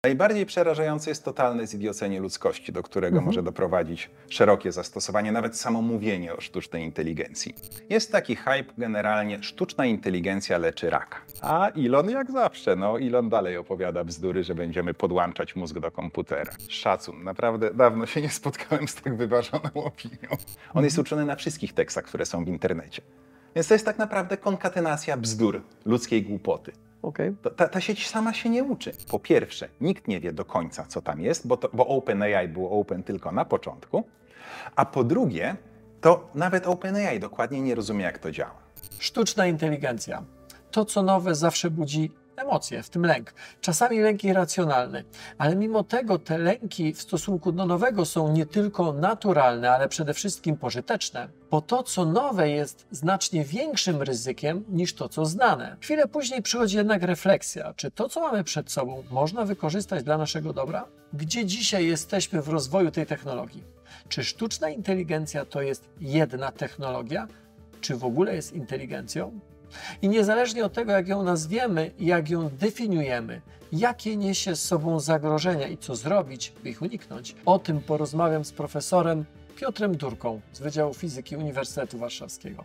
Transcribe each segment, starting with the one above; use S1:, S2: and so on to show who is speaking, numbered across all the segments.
S1: Najbardziej przerażające jest totalne zidiocenie ludzkości, do którego może doprowadzić szerokie zastosowanie, nawet samo mówienie o sztucznej inteligencji. Jest taki hype generalnie, sztuczna inteligencja leczy raka. A Elon jak zawsze, Elon dalej opowiada bzdury, że będziemy podłączać mózg do komputera. Szacun, naprawdę dawno się nie spotkałem z tak wyważoną opinią. On jest uczony na wszystkich tekstach, które są w internecie. Więc to jest tak naprawdę konkatenacja bzdur, ludzkiej głupoty.
S2: Okay.
S1: Ta sieć sama się nie uczy. Po pierwsze, nikt nie wie do końca, co tam jest, bo OpenAI było open tylko na początku. A po drugie, to nawet OpenAI dokładnie nie rozumie, jak to działa.
S2: Sztuczna inteligencja. To, co nowe, zawsze budzi emocje, w tym lęk. Czasami lęk irracjonalny, ale mimo tego te lęki w stosunku do nowego są nie tylko naturalne, ale przede wszystkim pożyteczne, bo to, co nowe, jest znacznie większym ryzykiem niż to, co znane. Chwilę później przychodzi jednak refleksja, czy to, co mamy przed sobą, można wykorzystać dla naszego dobra? Gdzie dzisiaj jesteśmy w rozwoju tej technologii? Czy sztuczna inteligencja to jest jedna technologia? Czy w ogóle jest inteligencją? I niezależnie od tego, jak ją nazwiemy i jak ją definiujemy, jakie niesie z sobą zagrożenia i co zrobić, by ich uniknąć, o tym porozmawiam z profesorem Piotrem Durką z Wydziału Fizyki Uniwersytetu Warszawskiego.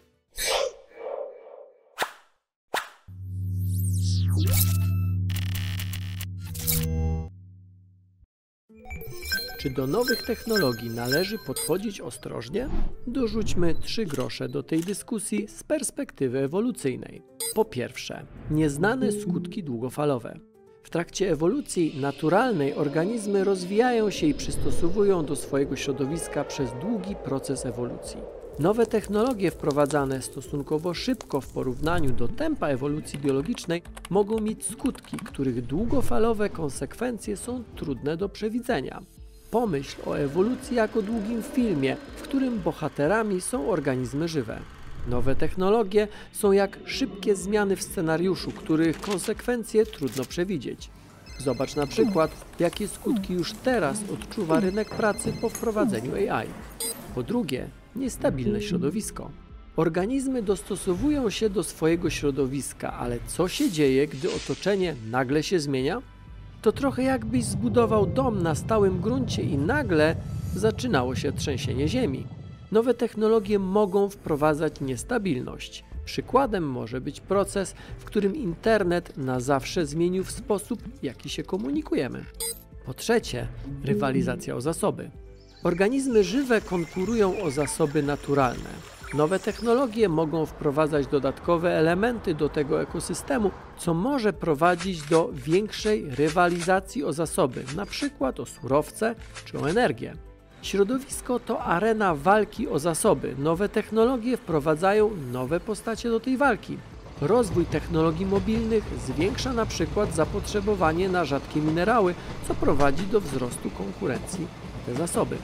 S2: Czy do nowych technologii należy podchodzić ostrożnie? Dorzućmy 3 grosze do tej dyskusji z perspektywy ewolucyjnej. Po pierwsze, nieznane skutki długofalowe. W trakcie ewolucji naturalnej organizmy rozwijają się i przystosowują do swojego środowiska przez długi proces ewolucji. Nowe technologie wprowadzane stosunkowo szybko w porównaniu do tempa ewolucji biologicznej mogą mieć skutki, których długofalowe konsekwencje są trudne do przewidzenia. Pomyśl o ewolucji jako długim filmie, w którym bohaterami są organizmy żywe. Nowe technologie są jak szybkie zmiany w scenariuszu, których konsekwencje trudno przewidzieć. Zobacz na przykład, jakie skutki już teraz odczuwa rynek pracy po wprowadzeniu AI. Po drugie, niestabilne środowisko. Organizmy dostosowują się do swojego środowiska, ale co się dzieje, gdy otoczenie nagle się zmienia? To trochę jakbyś zbudował dom na stałym gruncie i nagle zaczynało się trzęsienie ziemi. Nowe technologie mogą wprowadzać niestabilność. Przykładem może być proces, w którym internet na zawsze zmienił sposób, w jaki się komunikujemy. Po trzecie, rywalizacja o zasoby. Organizmy żywe konkurują o zasoby naturalne. Nowe technologie mogą wprowadzać dodatkowe elementy do tego ekosystemu, co może prowadzić do większej rywalizacji o zasoby, np. o surowce czy o energię. Środowisko to arena walki o zasoby. Nowe technologie wprowadzają nowe postacie do tej walki. Rozwój technologii mobilnych zwiększa na przykład zapotrzebowanie na rzadkie minerały, co prowadzi do wzrostu konkurencji o te zasoby.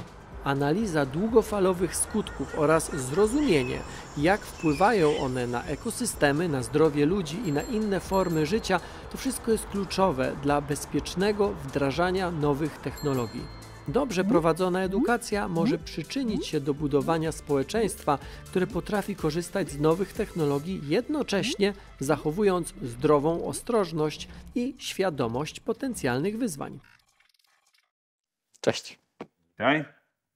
S2: Analiza długofalowych skutków oraz zrozumienie, jak wpływają one na ekosystemy, na zdrowie ludzi i na inne formy życia, to wszystko jest kluczowe dla bezpiecznego wdrażania nowych technologii. Dobrze prowadzona edukacja może przyczynić się do budowania społeczeństwa, które potrafi korzystać z nowych technologii, jednocześnie zachowując zdrową ostrożność i świadomość potencjalnych wyzwań. Cześć.
S1: Hej.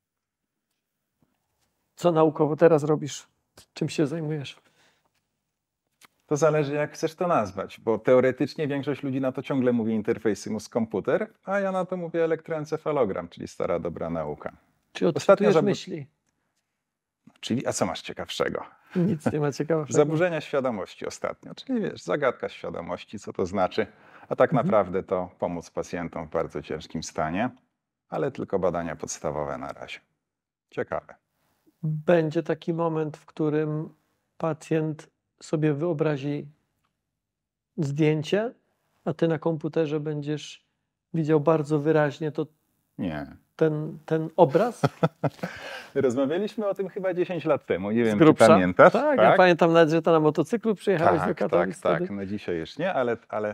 S2: Co naukowo teraz robisz? Czym się zajmujesz?
S1: To zależy, jak chcesz to nazwać, bo teoretycznie większość ludzi na to ciągle mówi interfejsy mózg-komputer, a ja na to mówię elektroencefalogram, czyli stara dobra nauka.
S2: Czy odczytujesz myśli?
S1: Czyli, a co masz ciekawszego?
S2: Nic nie ma ciekawszego.
S1: Zaburzenia świadomości ostatnio, czyli wiesz, zagadka świadomości, co to znaczy, a tak naprawdę to pomóc pacjentom w bardzo ciężkim stanie, ale tylko badania podstawowe na razie. Ciekawe.
S2: Będzie taki moment, w którym pacjent sobie wyobrazi zdjęcie, a ty na komputerze będziesz widział bardzo wyraźnie ten obraz?
S1: Rozmawialiśmy o tym chyba 10 lat temu, nie wiem,
S2: grubsza?
S1: Czy pamiętasz?
S2: Tak, ja pamiętam nawet, że to na motocyklu przyjechałeś do Katowic.
S1: Tak, no dzisiaj już nie, ale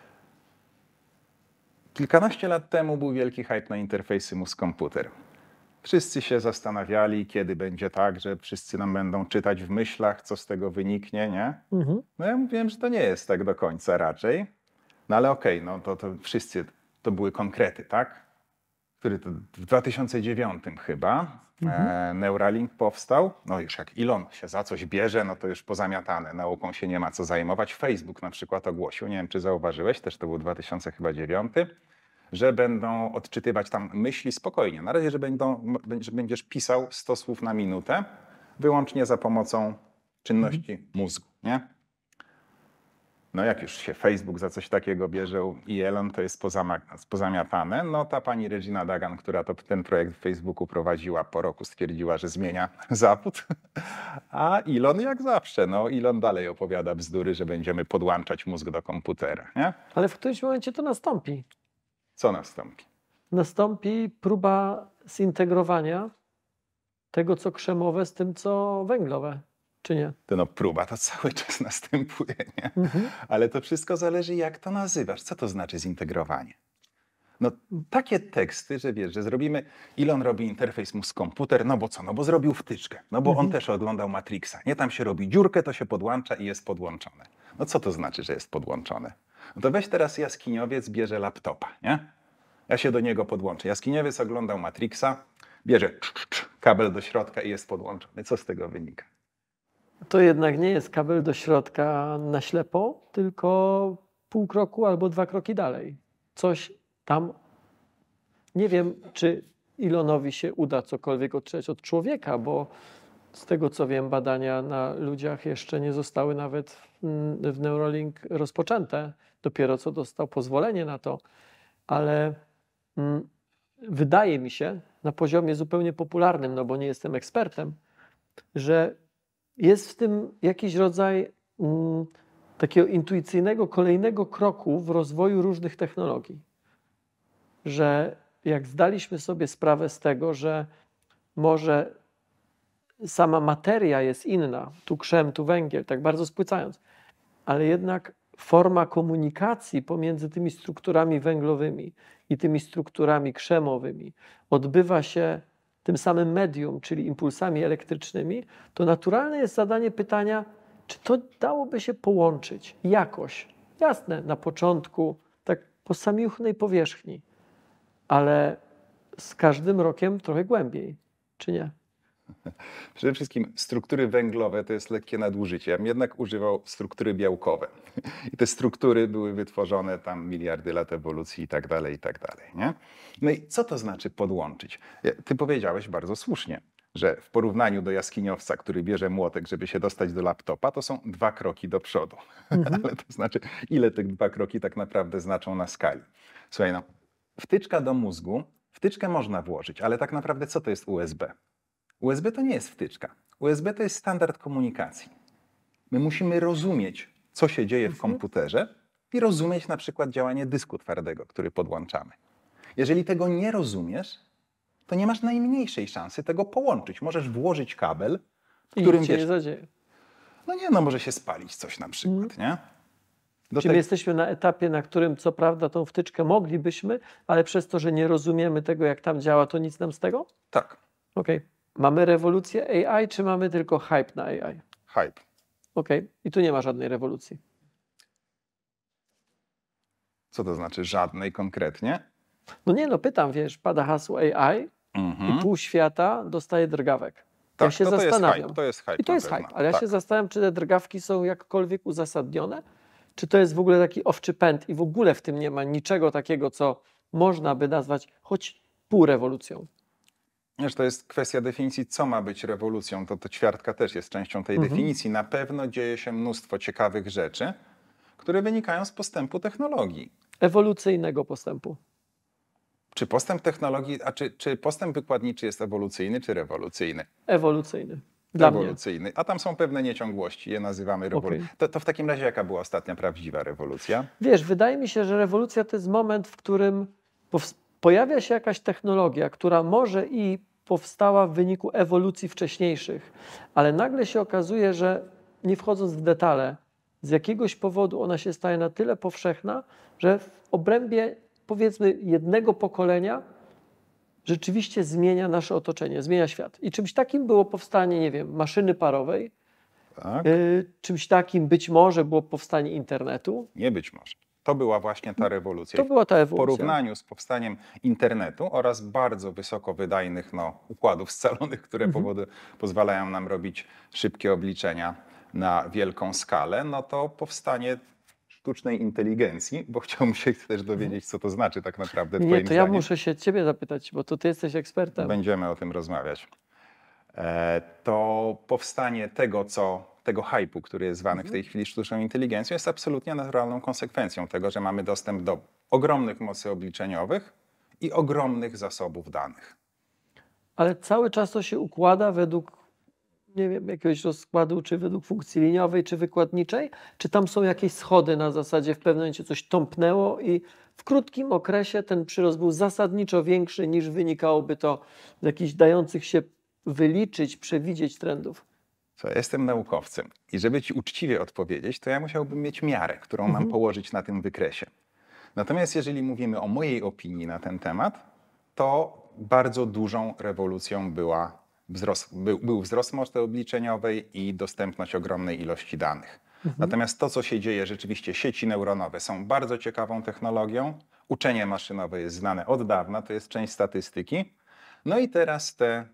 S1: kilkanaście lat temu był wielki hype na interfejsy mózg-komputer. Wszyscy się zastanawiali, kiedy będzie tak, że wszyscy nam będą czytać w myślach, co z tego wyniknie, nie? No ja mówiłem, że to nie jest tak do końca raczej. No ale okej, no to wszyscy to były konkrety, tak? Który to w 2009 chyba Neuralink powstał. No już jak Elon się za coś bierze, no to już pozamiatane. Nauką się nie ma co zajmować. Facebook na przykład ogłosił, nie wiem czy zauważyłeś, też to był 2009, że będą odczytywać tam myśli spokojnie. Na razie, że będziesz pisał 100 słów na minutę, wyłącznie za pomocą czynności mózgu, nie? No jak już się Facebook za coś takiego bierze i Elon, to jest pozamiatane. No ta pani Regina Dagan, która ten projekt w Facebooku prowadziła, po roku stwierdziła, że zmienia zawód. A Elon jak zawsze, no Elon dalej opowiada bzdury, że będziemy podłączać mózg do komputera, nie?
S2: Ale w którymś momencie to nastąpi.
S1: Co nastąpi?
S2: Nastąpi próba zintegrowania tego, co krzemowe, z tym, co węglowe, czy nie?
S1: No próba to cały czas następuje, nie? Ale to wszystko zależy, jak to nazywasz. Co to znaczy zintegrowanie? No takie teksty, że wiesz, że zrobimy, Elon robi interfejs mózg-komputer, no bo co? No bo zrobił wtyczkę, no bo on też oglądał Matrixa, nie? Tam się robi dziurkę, to się podłącza i jest podłączone. No co to znaczy, że jest podłączone? No to weź teraz jaskiniowiec, bierze laptopa, nie? Ja się do niego podłączę. Jaskiniowiec oglądał Matrixa, bierze kabel do środka i jest podłączony. Co z tego wynika?
S2: To jednak nie jest kabel do środka na ślepo, tylko pół kroku albo 2 kroki dalej. Coś tam, nie wiem, czy Elonowi się uda cokolwiek odczytać od człowieka, bo z tego co wiem, badania na ludziach jeszcze nie zostały nawet w Neuralink rozpoczęte. Dopiero co dostał pozwolenie na to, ale wydaje mi się na poziomie zupełnie popularnym, no bo nie jestem ekspertem, że jest w tym jakiś rodzaj takiego intuicyjnego kolejnego kroku w rozwoju różnych technologii. Że jak zdaliśmy sobie sprawę z tego, że może sama materia jest inna, tu krzem, tu węgiel, tak bardzo spłycając, ale jednak forma komunikacji pomiędzy tymi strukturami węglowymi i tymi strukturami krzemowymi odbywa się tym samym medium, czyli impulsami elektrycznymi, to naturalne jest zadanie pytania, czy to dałoby się połączyć jakoś. Jasne, na początku, tak po samiuchnej powierzchni, ale z każdym rokiem trochę głębiej, czy nie?
S1: Przede wszystkim struktury węglowe to jest lekkie nadużycie. Ja bym jednak używał struktury białkowe. I te struktury były wytworzone tam miliardy lat ewolucji i tak dalej, nie? No i co to znaczy podłączyć? Ty powiedziałeś bardzo słusznie, że w porównaniu do jaskiniowca, który bierze młotek, żeby się dostać do laptopa, to są 2 kroki do przodu. Ale to znaczy, ile te 2 kroki tak naprawdę znaczą na skali? Słuchaj, no, wtyczka do mózgu, wtyczkę można włożyć, ale tak naprawdę co to jest USB? USB to nie jest wtyczka. USB to jest standard komunikacji. My musimy rozumieć, co się dzieje w komputerze i rozumieć na przykład działanie dysku twardego, który podłączamy. Jeżeli tego nie rozumiesz, to nie masz najmniejszej szansy tego połączyć. Możesz włożyć kabel, w którym
S2: nic się nie zadzieje.
S1: No nie, no może się spalić coś na przykład, nie?
S2: Czyli my jesteśmy na etapie, na którym co prawda tą wtyczkę moglibyśmy, ale przez to, że nie rozumiemy tego, jak tam działa, to nic nam z tego?
S1: Tak.
S2: Okej. Mamy rewolucję AI, czy mamy tylko hype na AI?
S1: Hype.
S2: Okej. I tu nie ma żadnej rewolucji.
S1: Co to znaczy żadnej konkretnie?
S2: No nie, no pytam, wiesz, pada hasło AI i pół świata dostaje drgawek.
S1: Tak,
S2: Ja się zastanawiam.
S1: To jest hype.
S2: I to jest hype, ale ja się zastanawiam, czy te drgawki są jakkolwiek uzasadnione, czy to jest w ogóle taki owczy pęd i w ogóle w tym nie ma niczego takiego, co można by nazwać choć półrewolucją.
S1: Wiesz, to jest kwestia definicji, co ma być rewolucją. To ćwiartka też jest częścią tej definicji. Na pewno dzieje się mnóstwo ciekawych rzeczy, które wynikają z postępu technologii.
S2: Ewolucyjnego postępu.
S1: Czy postęp technologii, czy postęp wykładniczy jest ewolucyjny, czy rewolucyjny?
S2: Ewolucyjny. Dla
S1: ewolucyjny.
S2: mnie.
S1: A tam są pewne nieciągłości, je nazywamy rewolucją. To w takim razie jaka była ostatnia prawdziwa rewolucja?
S2: Wiesz, wydaje mi się, że rewolucja to jest moment, w którym pojawia się jakaś technologia, która może i powstała w wyniku ewolucji wcześniejszych, ale nagle się okazuje, że nie wchodząc w detale, z jakiegoś powodu ona się staje na tyle powszechna, że w obrębie powiedzmy jednego pokolenia rzeczywiście zmienia nasze otoczenie, zmienia świat. I czymś takim było powstanie, nie wiem, maszyny parowej,
S1: Tak?
S2: Czymś takim być może było powstanie internetu.
S1: Nie być może. To była właśnie ta rewolucja.
S2: To była ta
S1: W
S2: ewolucja.
S1: porównaniu z powstaniem internetu oraz bardzo wysokowydajnych układów scalonych, które pozwalają nam robić szybkie obliczenia na wielką skalę, no to powstanie sztucznej inteligencji, bo chciałbym się też dowiedzieć, co to znaczy tak naprawdę twoim
S2: Nie, to ja
S1: zdaniem.
S2: muszę się ciebie zapytać, bo to ty jesteś ekspertem.
S1: Będziemy o tym rozmawiać. To powstanie tego hype'u, który jest zwany w tej chwili sztuczną inteligencją, jest absolutnie naturalną konsekwencją tego, że mamy dostęp do ogromnych mocy obliczeniowych i ogromnych zasobów danych.
S2: Ale cały czas to się układa według, nie wiem, jakiegoś rozkładu, czy według funkcji liniowej, czy wykładniczej? Czy tam są jakieś schody na zasadzie w pewnym momencie coś tąpnęło i w krótkim okresie ten przyrost był zasadniczo większy niż wynikałoby to z jakichś dających się wyliczyć, przewidzieć trendów?
S1: Ja jestem naukowcem i żeby ci uczciwie odpowiedzieć, to ja musiałbym mieć miarę, którą mam położyć na tym wykresie. Natomiast jeżeli mówimy o mojej opinii na ten temat, to bardzo dużą rewolucją był wzrost mocy obliczeniowej i dostępność ogromnej ilości danych. Natomiast to, co się dzieje, rzeczywiście sieci neuronowe są bardzo ciekawą technologią. Uczenie maszynowe jest znane od dawna, to jest część statystyki. No i teraz te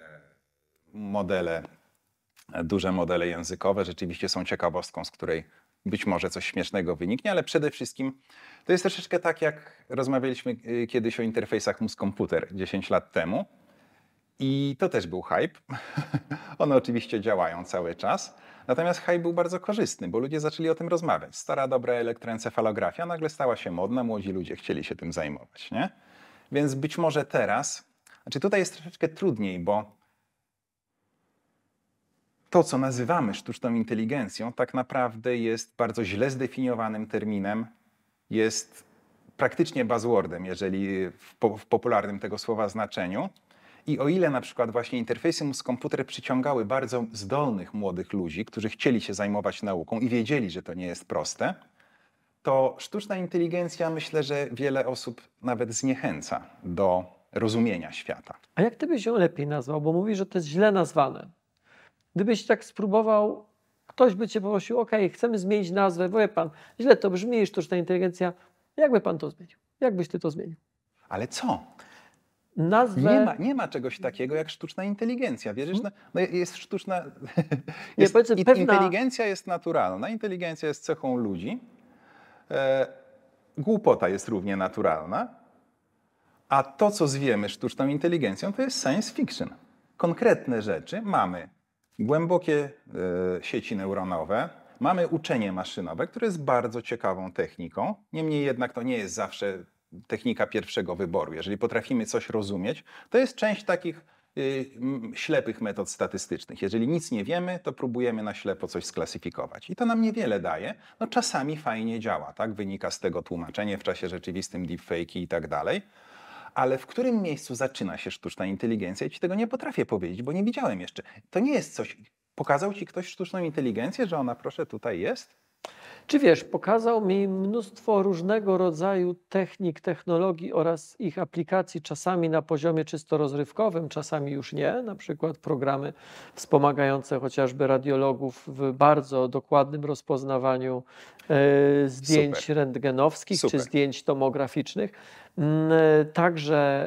S1: duże modele językowe rzeczywiście są ciekawostką, z której być może coś śmiesznego wyniknie, ale przede wszystkim to jest troszeczkę tak, jak rozmawialiśmy kiedyś o interfejsach mózg-komputer 10 lat temu. I to też był hype. One oczywiście działają cały czas. Natomiast hype był bardzo korzystny, bo ludzie zaczęli o tym rozmawiać. Stara, dobra elektroencefalografia nagle stała się modna, młodzi ludzie chcieli się tym zajmować, nie? Więc być może teraz, tutaj jest troszeczkę trudniej, bo to, co nazywamy sztuczną inteligencją, tak naprawdę jest bardzo źle zdefiniowanym terminem, jest praktycznie buzzwordem, jeżeli w popularnym tego słowa znaczeniu. I o ile na przykład właśnie interfejsy mózg-komputer przyciągały bardzo zdolnych młodych ludzi, którzy chcieli się zajmować nauką i wiedzieli, że to nie jest proste, to sztuczna inteligencja, myślę, że wiele osób nawet zniechęca do rozumienia świata.
S2: A jak ty byś ją lepiej nazwał? Bo mówi, że to jest źle nazwane. Gdybyś tak spróbował, ktoś by cię poprosił, ok, chcemy zmienić nazwę, bo wie pan, źle to brzmi, sztuczna inteligencja. Jak by pan to zmienił? Jak byś ty to zmienił?
S1: Ale co?
S2: Nazwę...
S1: Nie ma czegoś takiego jak sztuczna inteligencja. Wierzysz? No jest sztuczna... Inteligencja jest naturalna. Inteligencja jest cechą ludzi. Głupota jest równie naturalna. A to, co zwiemy sztuczną inteligencją, to jest science fiction. Konkretne rzeczy mamy. Głębokie sieci neuronowe, mamy uczenie maszynowe, które jest bardzo ciekawą techniką. Niemniej jednak to nie jest zawsze technika pierwszego wyboru. Jeżeli potrafimy coś rozumieć, to jest część takich ślepych metod statystycznych. Jeżeli nic nie wiemy, to próbujemy na ślepo coś sklasyfikować. I to nam niewiele daje. No czasami fajnie działa, tak? Wynika z tego tłumaczenie w czasie rzeczywistym, deepfake'i i tak dalej. Ale w którym miejscu zaczyna się sztuczna inteligencja? Ja ci tego nie potrafię powiedzieć, bo nie widziałem jeszcze. To nie jest coś... Pokazał ci ktoś sztuczną inteligencję, że ona, proszę, tutaj jest?
S2: Czy wiesz, pokazał mi mnóstwo różnego rodzaju technik, technologii oraz ich aplikacji, czasami na poziomie czysto rozrywkowym, czasami już nie. Na przykład programy wspomagające chociażby radiologów w bardzo dokładnym rozpoznawaniu zdjęć rentgenowskich czy zdjęć tomograficznych. Także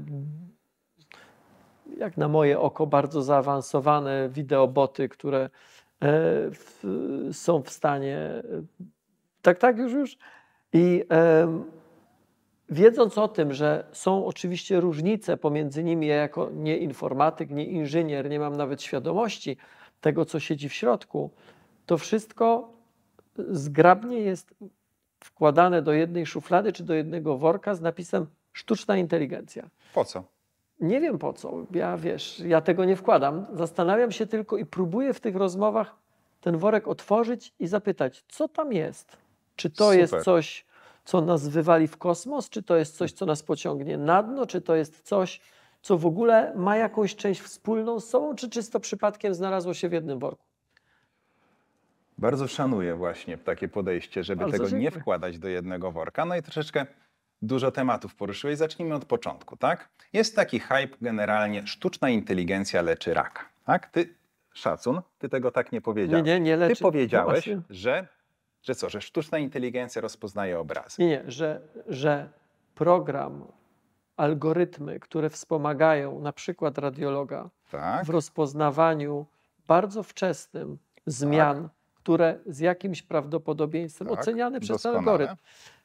S2: jak na moje oko bardzo zaawansowane wideoboty, które są w stanie... Tak, już. I wiedząc o tym, że są oczywiście różnice pomiędzy nimi, ja jako nie informatyk, nie inżynier, nie mam nawet świadomości tego, co siedzi w środku, to wszystko zgrabnie jest wkładane do jednej szuflady czy do jednego worka z napisem sztuczna inteligencja.
S1: Po co?
S2: Nie wiem po co. Ja tego nie wkładam. Zastanawiam się tylko i próbuję w tych rozmowach ten worek otworzyć i zapytać, co tam jest. Czy to jest coś, co nas wywali w kosmos? Czy to jest coś, co nas pociągnie na dno? Czy to jest coś, co w ogóle ma jakąś część wspólną z sobą? Czy czysto przypadkiem znalazło się w jednym worku?
S1: Bardzo szanuję właśnie takie podejście, żeby tego nie wkładać do jednego worka. No i troszeczkę dużo tematów poruszyłeś. Zacznijmy od początku, tak? Jest taki hype generalnie, sztuczna inteligencja leczy raka, tak? Szacun, ty tego tak nie powiedziałeś.
S2: Nie leczy.
S1: Ty powiedziałeś, że Że co, że sztuczna inteligencja rozpoznaje obrazy?
S2: Nie, że program, algorytmy, które wspomagają na przykład radiologa
S1: Tak,
S2: w rozpoznawaniu bardzo wczesnym zmian, które z jakimś prawdopodobieństwem
S1: tak,
S2: oceniane przez ten
S1: doskonale.
S2: algorytm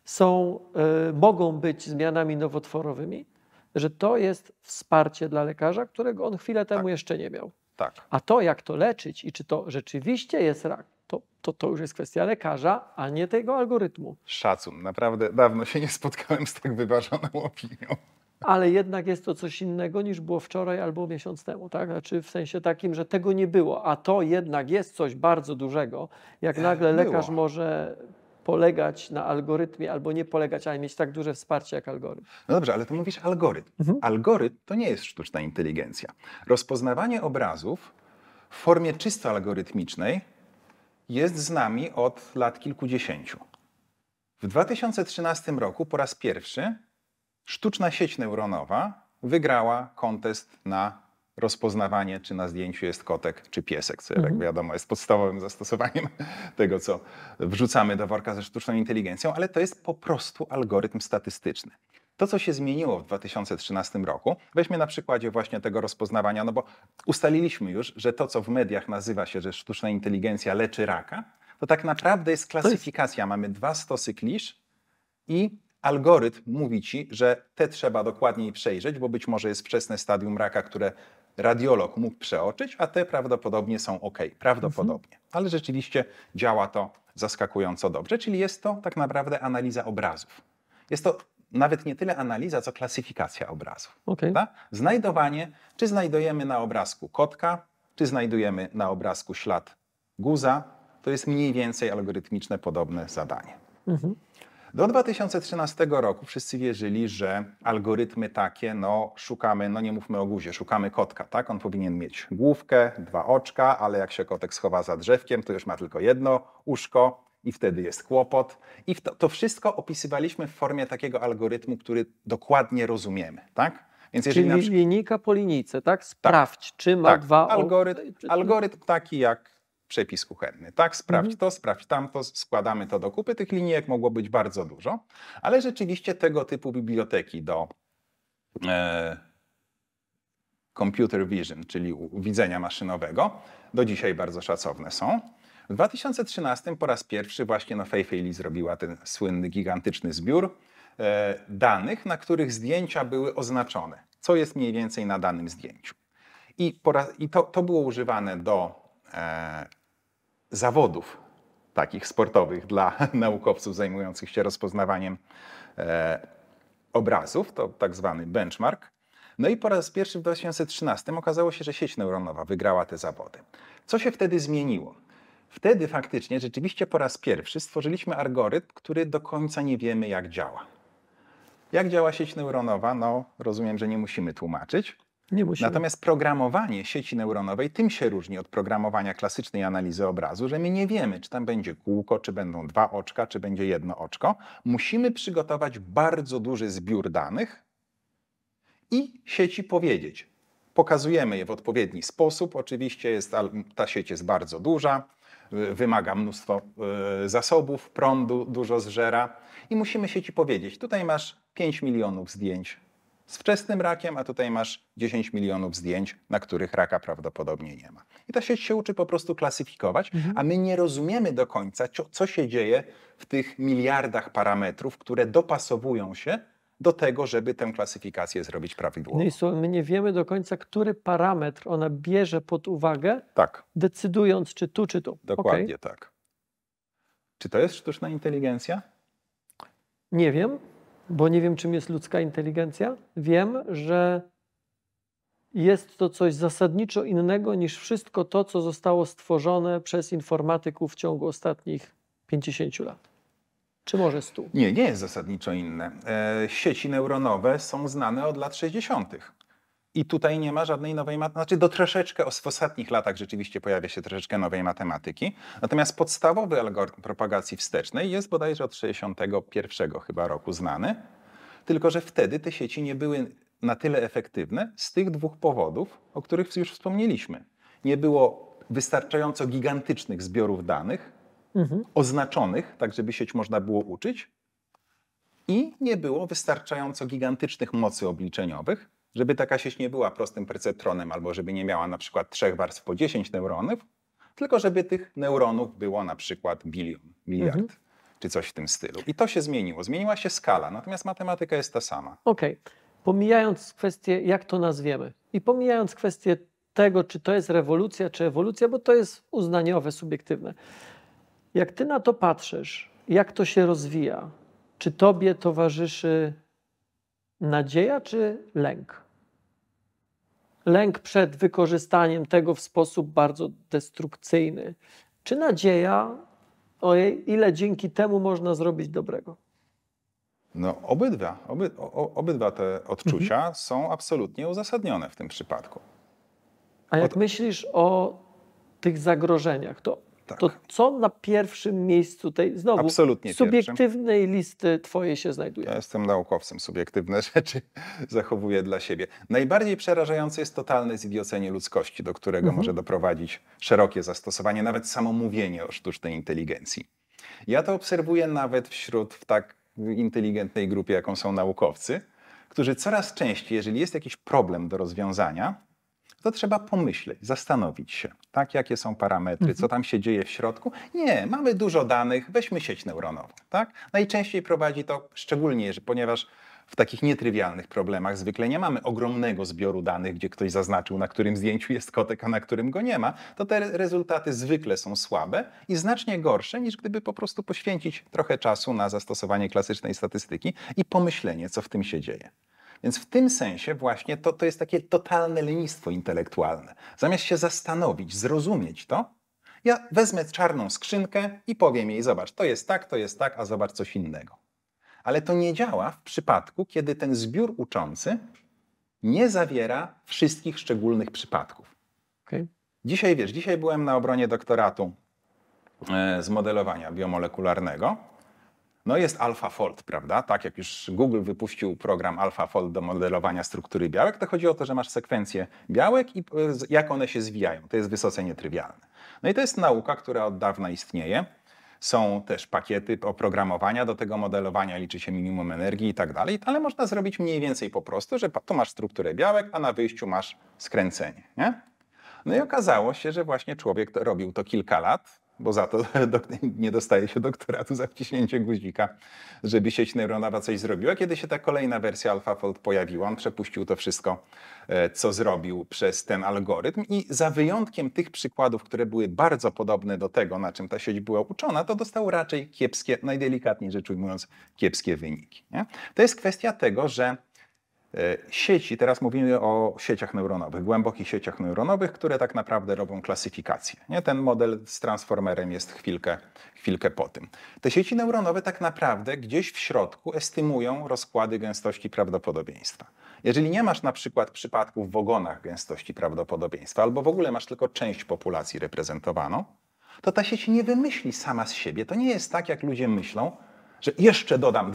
S2: mogą być zmianami nowotworowymi, że to jest wsparcie dla lekarza, którego on chwilę temu jeszcze nie miał.
S1: Tak.
S2: A to, jak to leczyć i czy to rzeczywiście jest rak, to już jest kwestia lekarza, a nie tego algorytmu.
S1: Szacun. Naprawdę dawno się nie spotkałem z tak wyważoną opinią.
S2: Ale jednak jest to coś innego niż było wczoraj albo miesiąc temu, tak? Znaczy w sensie takim, że tego nie było, a to jednak jest coś bardzo dużego, jak nagle lekarz może polegać na algorytmie albo nie polegać, ale mieć tak duże wsparcie jak algorytm.
S1: No dobrze, ale to mówisz algorytm. Algorytm to nie jest sztuczna inteligencja. Rozpoznawanie obrazów w formie czysto algorytmicznej jest z nami od lat kilkudziesięciu. W 2013 roku po raz pierwszy sztuczna sieć neuronowa wygrała kontest na rozpoznawanie, czy na zdjęciu jest kotek, czy piesek, co jak wiadomo jest podstawowym zastosowaniem tego, co wrzucamy do worka ze sztuczną inteligencją, ale to jest po prostu algorytm statystyczny. To, co się zmieniło w 2013 roku, weźmy na przykładzie właśnie tego rozpoznawania, no bo ustaliliśmy już, że to, co w mediach nazywa się, że sztuczna inteligencja leczy raka, to tak naprawdę jest klasyfikacja. Mamy 2 stosy klisz i algorytm mówi ci, że te trzeba dokładniej przejrzeć, bo być może jest wczesne stadium raka, które radiolog mógł przeoczyć, a te prawdopodobnie są ok. Prawdopodobnie. Ale rzeczywiście działa to zaskakująco dobrze, czyli jest to tak naprawdę analiza obrazów. Jest to nawet nie tyle analiza, co klasyfikacja obrazów. Tak? Znajdowanie, czy znajdujemy na obrazku kotka, czy znajdujemy na obrazku ślad guza, to jest mniej więcej algorytmiczne podobne zadanie. Do 2013 roku wszyscy wierzyli, że algorytmy takie, szukamy, nie mówmy o guzie, szukamy kotka, tak? On powinien mieć główkę, 2 oczka, ale jak się kotek schowa za drzewkiem, to już ma tylko jedno uszko i wtedy jest kłopot. I to wszystko opisywaliśmy w formie takiego algorytmu, który dokładnie rozumiemy, tak? Więc jeżeli
S2: czyli linijka po linijce, tak? Sprawdź, czy ma 2
S1: algorytm taki jak przepis kuchenny. Tak, sprawdź to, sprawdź tamto, składamy to do kupy. Tych linijek mogło być bardzo dużo, ale rzeczywiście tego typu biblioteki do computer vision, czyli widzenia maszynowego, do dzisiaj bardzo szacowne są. W 2013 po raz pierwszy właśnie Fei Fei Li zrobiła ten słynny, gigantyczny zbiór danych, na których zdjęcia były oznaczone, co jest mniej więcej na danym zdjęciu. I to było używane do zawodów takich sportowych dla naukowców zajmujących się rozpoznawaniem obrazów, to tak zwany benchmark. No i po raz pierwszy w 2013 okazało się, że sieć neuronowa wygrała te zawody. Co się wtedy zmieniło? Wtedy faktycznie, rzeczywiście po raz pierwszy stworzyliśmy algorytm, który do końca nie wiemy, jak działa. Jak działa sieć neuronowa? Rozumiem, że nie musimy tłumaczyć.
S2: Nie musimy.
S1: Natomiast programowanie sieci neuronowej tym się różni od programowania klasycznej analizy obrazu, że my nie wiemy, czy tam będzie kółko, czy będą 2 oczka, czy będzie 1 oczko. Musimy przygotować bardzo duży zbiór danych i sieci powiedzieć. Pokazujemy je w odpowiedni sposób. Oczywiście ta sieć jest bardzo duża, wymaga mnóstwo zasobów, prądu dużo zżera i musimy sieci powiedzieć, tutaj masz 5 milionów zdjęć z wczesnym rakiem, a tutaj masz 10 milionów zdjęć, na których raka prawdopodobnie nie ma. I ta sieć się uczy po prostu klasyfikować, a my nie rozumiemy do końca, co się dzieje w tych miliardach parametrów, które dopasowują się do tego, żeby tę klasyfikację zrobić prawidłowo.
S2: No i my nie wiemy do końca, który parametr ona bierze pod uwagę,
S1: tak,
S2: decydując, czy tu, czy tu.
S1: Dokładnie tak. Czy to jest sztuczna inteligencja?
S2: Nie wiem, bo nie wiem, czym jest ludzka inteligencja. Wiem, że jest to coś zasadniczo innego niż wszystko to, co zostało stworzone przez informatyków w ciągu ostatnich 50 lat. Czy może 100?
S1: Nie jest zasadniczo inne. Sieci neuronowe są znane od lat 60. I tutaj nie ma żadnej nowej matematyki. Znaczy w ostatnich latach rzeczywiście pojawia się troszeczkę nowej matematyki. Natomiast podstawowy algorytm propagacji wstecznej jest bodajże od 61 chyba roku znany. Tylko że wtedy te sieci nie były na tyle efektywne z tych 2 powodów, o których już wspomnieliśmy. Nie było wystarczająco gigantycznych zbiorów danych, oznaczonych, tak żeby sieć można było uczyć i nie było wystarczająco gigantycznych mocy obliczeniowych, żeby taka sieć nie była prostym perceptronem albo żeby nie miała na przykład 3 warstw po 10 neuronów, tylko żeby tych neuronów było na przykład bilion, miliard czy coś w tym stylu. I to się zmieniło. Zmieniła się skala, natomiast matematyka jest ta sama.
S2: Okej. Pomijając kwestię, jak to nazwiemy i pomijając kwestię tego, czy to jest rewolucja, czy ewolucja, bo to jest uznaniowe, subiektywne. Jak ty na to patrzysz, jak to się rozwija, czy tobie towarzyszy nadzieja, czy lęk? Lęk przed wykorzystaniem tego w sposób bardzo destrukcyjny. Czy nadzieja, ojej, ile dzięki temu można zrobić dobrego?
S1: No obydwa te odczucia są absolutnie uzasadnione w tym przypadku.
S2: A jak myślisz o tych zagrożeniach, to co na pierwszym miejscu tej znowu
S1: Absolutnie
S2: subiektywnej listy twojej się znajduje?
S1: Ja jestem naukowcem, subiektywne rzeczy zachowuję dla siebie. Najbardziej przerażające jest totalne zidiocenie ludzkości, do którego może doprowadzić szerokie zastosowanie, nawet samo mówienie o sztucznej inteligencji. Ja to obserwuję nawet w tak inteligentnej grupie, jaką są naukowcy, którzy coraz częściej, jeżeli jest jakiś problem do rozwiązania, to trzeba pomyśleć, zastanowić się, tak, jakie są parametry, co tam się dzieje w środku. Nie, mamy dużo danych, weźmy sieć neuronową. Tak? Najczęściej prowadzi to, szczególnie, ponieważ w takich nietrywialnych problemach zwykle nie mamy ogromnego zbioru danych, gdzie ktoś zaznaczył, na którym zdjęciu jest kotek, a na którym go nie ma, to te rezultaty zwykle są słabe i znacznie gorsze, niż gdyby po prostu poświęcić trochę czasu na zastosowanie klasycznej statystyki i pomyślenie, co w tym się dzieje. Więc w tym sensie właśnie to jest takie totalne lenistwo intelektualne. Zamiast się zastanowić, zrozumieć to, ja wezmę czarną skrzynkę i powiem jej, zobacz, to jest tak, a zobacz coś innego. Ale to nie działa w przypadku, kiedy ten zbiór uczący nie zawiera wszystkich szczególnych przypadków.
S2: Okay.
S1: Dzisiaj byłem na obronie doktoratu z modelowania biomolekularnego. No jest AlphaFold, prawda? Tak jak już Google wypuścił program AlphaFold do modelowania struktury białek, to chodzi o to, że masz sekwencję białek i jak one się zwijają. To jest wysoce nietrywialne. No i to jest nauka, która od dawna istnieje. Są też pakiety oprogramowania do tego modelowania, liczy się minimum energii i tak dalej, ale można zrobić mniej więcej po prostu, że tu masz strukturę białek, a na wyjściu masz skręcenie. Nie? No i okazało się, że właśnie człowiek robił to kilka lat, bo za to nie dostaje się doktoratu za wciśnięcie guzika, żeby sieć neuronowa coś zrobiła. Kiedy się ta kolejna wersja AlphaFold pojawiła, on przepuścił to wszystko, co zrobił przez ten algorytm i za wyjątkiem tych przykładów, które były bardzo podobne do tego, na czym ta sieć była uczona, to dostał raczej kiepskie, najdelikatniej rzecz ujmując, kiepskie wyniki. Nie? To jest kwestia tego, że sieci, teraz mówimy o sieciach neuronowych, głębokich sieciach neuronowych, które tak naprawdę robią klasyfikację. Nie? Ten model z transformerem jest chwilkę po tym. Te sieci neuronowe tak naprawdę gdzieś w środku estymują rozkłady gęstości prawdopodobieństwa. Jeżeli nie masz na przykład przypadków w ogonach gęstości prawdopodobieństwa, albo w ogóle masz tylko część populacji reprezentowaną, to ta sieć nie wymyśli sama z siebie. To nie jest tak, jak ludzie myślą, że jeszcze dodam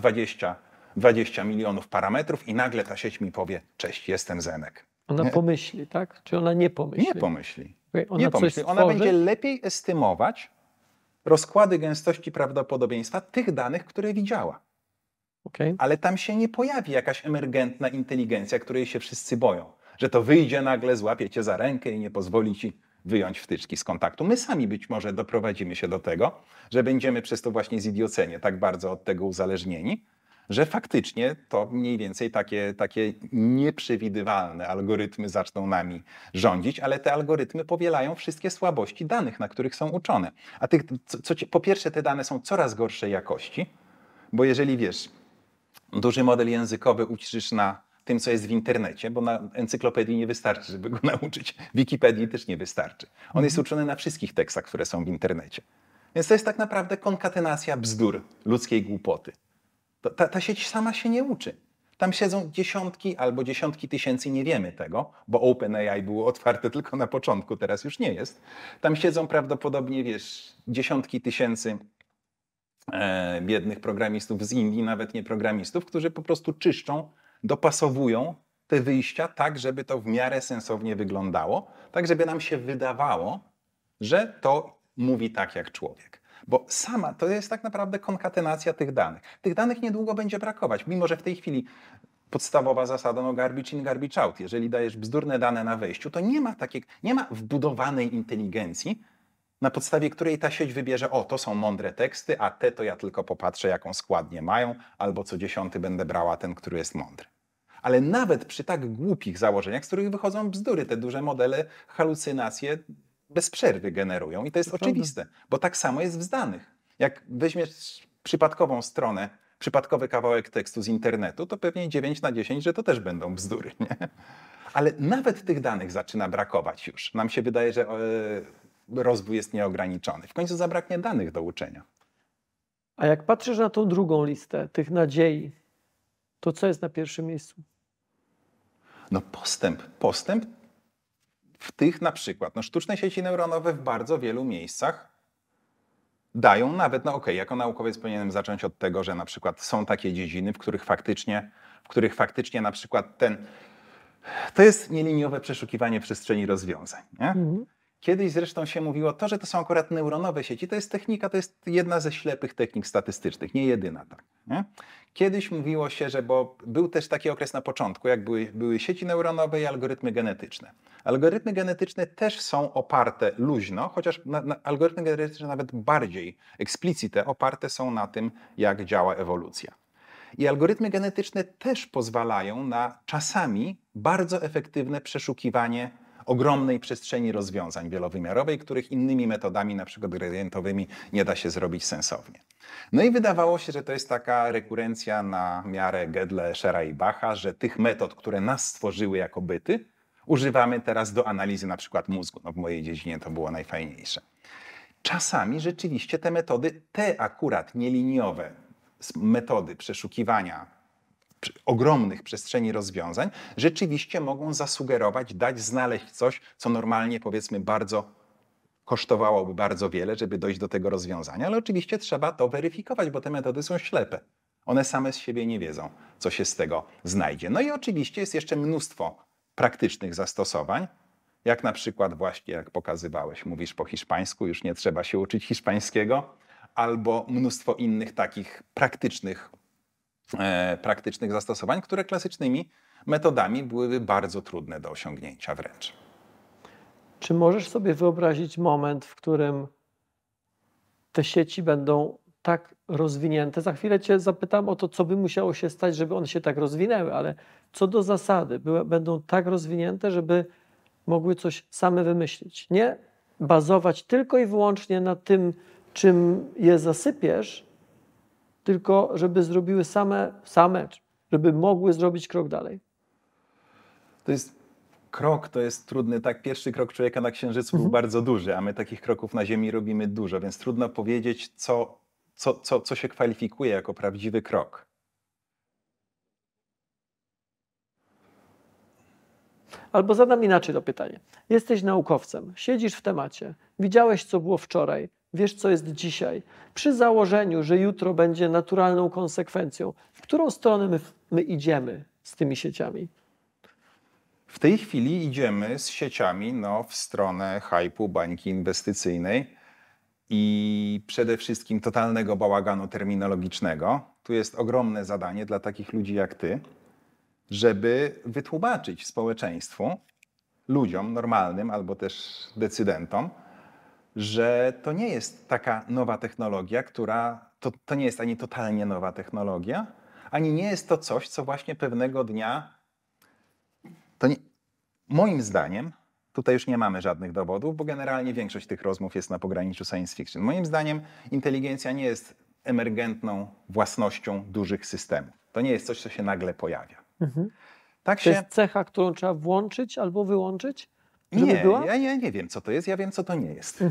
S1: 20 milionów parametrów i nagle ta sieć mi powie, cześć, jestem Zenek.
S2: Ona pomyśli, tak? Czy ona nie pomyśli?
S1: Nie pomyśli.
S2: Ona,
S1: Ona będzie lepiej estymować rozkłady gęstości prawdopodobieństwa tych danych, które widziała.
S2: Okay.
S1: Ale tam się nie pojawi jakaś emergentna inteligencja, której się wszyscy boją. Że to wyjdzie nagle, złapie cię za rękę i nie pozwoli ci wyjąć wtyczki z kontaktu. My sami być może doprowadzimy się do tego, że będziemy przez to właśnie zidiocenie tak bardzo od tego uzależnieni, że faktycznie to mniej więcej takie nieprzewidywalne algorytmy zaczną nami rządzić, ale te algorytmy powielają wszystkie słabości danych, na których są uczone. A po pierwsze te dane są coraz gorszej jakości, bo jeżeli wiesz, duży model językowy uczysz na tym, co jest w internecie, bo na encyklopedii nie wystarczy, żeby go nauczyć. Wikipedii też nie wystarczy. On jest uczony na wszystkich tekstach, które są w internecie. Więc to jest tak naprawdę konkatenacja bzdur ludzkiej głupoty. Ta sieć sama się nie uczy. Tam siedzą dziesiątki tysięcy, nie wiemy tego, bo OpenAI było otwarte tylko na początku, teraz już nie jest. Tam siedzą prawdopodobnie, dziesiątki tysięcy biednych programistów z Indii, nawet nie programistów, którzy po prostu czyszczą, dopasowują te wyjścia tak, żeby to w miarę sensownie wyglądało, tak żeby nam się wydawało, że to mówi tak jak człowiek. Bo sama to jest tak naprawdę konkatenacja tych danych. Tych danych niedługo będzie brakować, mimo że w tej chwili podstawowa zasada, no garbage in, garbage out. Jeżeli dajesz bzdurne dane na wejściu, to nie ma wbudowanej inteligencji, na podstawie której ta sieć wybierze, o, to są mądre teksty, a te to ja tylko popatrzę, jaką składnię mają, albo co 10 będę brała ten, który jest mądry. Ale nawet przy tak głupich założeniach, z których wychodzą bzdury, te duże modele halucynacje bez przerwy generują. I to jest oczywiste, bo tak samo jest w danych. Jak weźmiesz przypadkową stronę, przypadkowy kawałek tekstu z internetu, to pewnie 9 na 10, że to też będą bzdury. Nie? Ale nawet tych danych zaczyna brakować już. Nam się wydaje, że rozwój jest nieograniczony. W końcu zabraknie danych do uczenia.
S2: A jak patrzysz na tą drugą listę, tych nadziei, to co jest na pierwszym miejscu?
S1: No postęp w tych na przykład, no sztuczne sieci neuronowe w bardzo wielu miejscach dają nawet, no okej, jako naukowiec powinienem zacząć od tego, że na przykład są takie dziedziny, w których faktycznie na przykład to jest nieliniowe przeszukiwanie przestrzeni rozwiązań. Nie? Kiedyś zresztą się mówiło to, że to są akurat neuronowe sieci, to jest technika, to jest jedna ze ślepych technik statystycznych, nie jedyna tak. Nie? Kiedyś mówiło się, że, bo był też taki okres na początku, jak były sieci neuronowe i algorytmy genetyczne. Algorytmy genetyczne też są oparte luźno, chociaż algorytmy genetyczne nawet bardziej explicite oparte są na tym, jak działa ewolucja. I algorytmy genetyczne też pozwalają na czasami bardzo efektywne przeszukiwanie ogromnej przestrzeni rozwiązań wielowymiarowej, których innymi metodami, na przykład gradientowymi, nie da się zrobić sensownie. No i wydawało się, że to jest taka rekurencja na miarę Gödela, Eschera i Bacha, że tych metod, które nas stworzyły jako byty, używamy teraz do analizy na przykład mózgu. No w mojej dziedzinie to było najfajniejsze. Czasami rzeczywiście te metody, te akurat nieliniowe metody przeszukiwania ogromnych przestrzeni rozwiązań, rzeczywiście mogą zasugerować, znaleźć coś, co normalnie, powiedzmy, kosztowałoby bardzo wiele, żeby dojść do tego rozwiązania, ale oczywiście trzeba to weryfikować, bo te metody są ślepe. One same z siebie nie wiedzą, co się z tego znajdzie. No i oczywiście jest jeszcze mnóstwo praktycznych zastosowań, jak na przykład właśnie, jak pokazywałeś, mówisz po hiszpańsku, już nie trzeba się uczyć hiszpańskiego, albo mnóstwo innych takich praktycznych zastosowań, które klasycznymi metodami byłyby bardzo trudne do osiągnięcia wręcz.
S2: Czy możesz sobie wyobrazić moment, w którym te sieci będą tak rozwinięte? Za chwilę Cię zapytam o to, co by musiało się stać, żeby one się tak rozwinęły, ale co do zasady, będą tak rozwinięte, żeby mogły coś same wymyślić. Nie bazować tylko i wyłącznie na tym, czym je zasypiesz, tylko żeby zrobiły same, żeby mogły zrobić krok dalej.
S1: To jest trudny, tak, pierwszy krok człowieka na Księżycu był bardzo duży, a my takich kroków na Ziemi robimy dużo, więc trudno powiedzieć, co się kwalifikuje jako prawdziwy krok.
S2: Albo zadam inaczej to pytanie. Jesteś naukowcem, siedzisz w temacie, widziałeś, co było wczoraj, wiesz, co jest dzisiaj. Przy założeniu, że jutro będzie naturalną konsekwencją, w którą stronę my idziemy z tymi sieciami?
S1: W tej chwili idziemy z sieciami w stronę hype'u, bańki inwestycyjnej i przede wszystkim totalnego bałaganu terminologicznego. Tu jest ogromne zadanie dla takich ludzi jak ty, żeby wytłumaczyć społeczeństwu, ludziom normalnym albo też decydentom, że to nie jest taka nowa technologia, to nie jest ani totalnie nowa technologia, ani nie jest to coś, co właśnie pewnego dnia, moim zdaniem, tutaj już nie mamy żadnych dowodów, bo generalnie większość tych rozmów jest na pograniczu science fiction. Moim zdaniem inteligencja nie jest emergentną własnością dużych systemów. To nie jest coś, co się nagle pojawia.
S2: To jest cecha, którą trzeba włączyć albo wyłączyć? Żeby była?
S1: Ja nie wiem, co to jest, ja wiem, co to nie jest.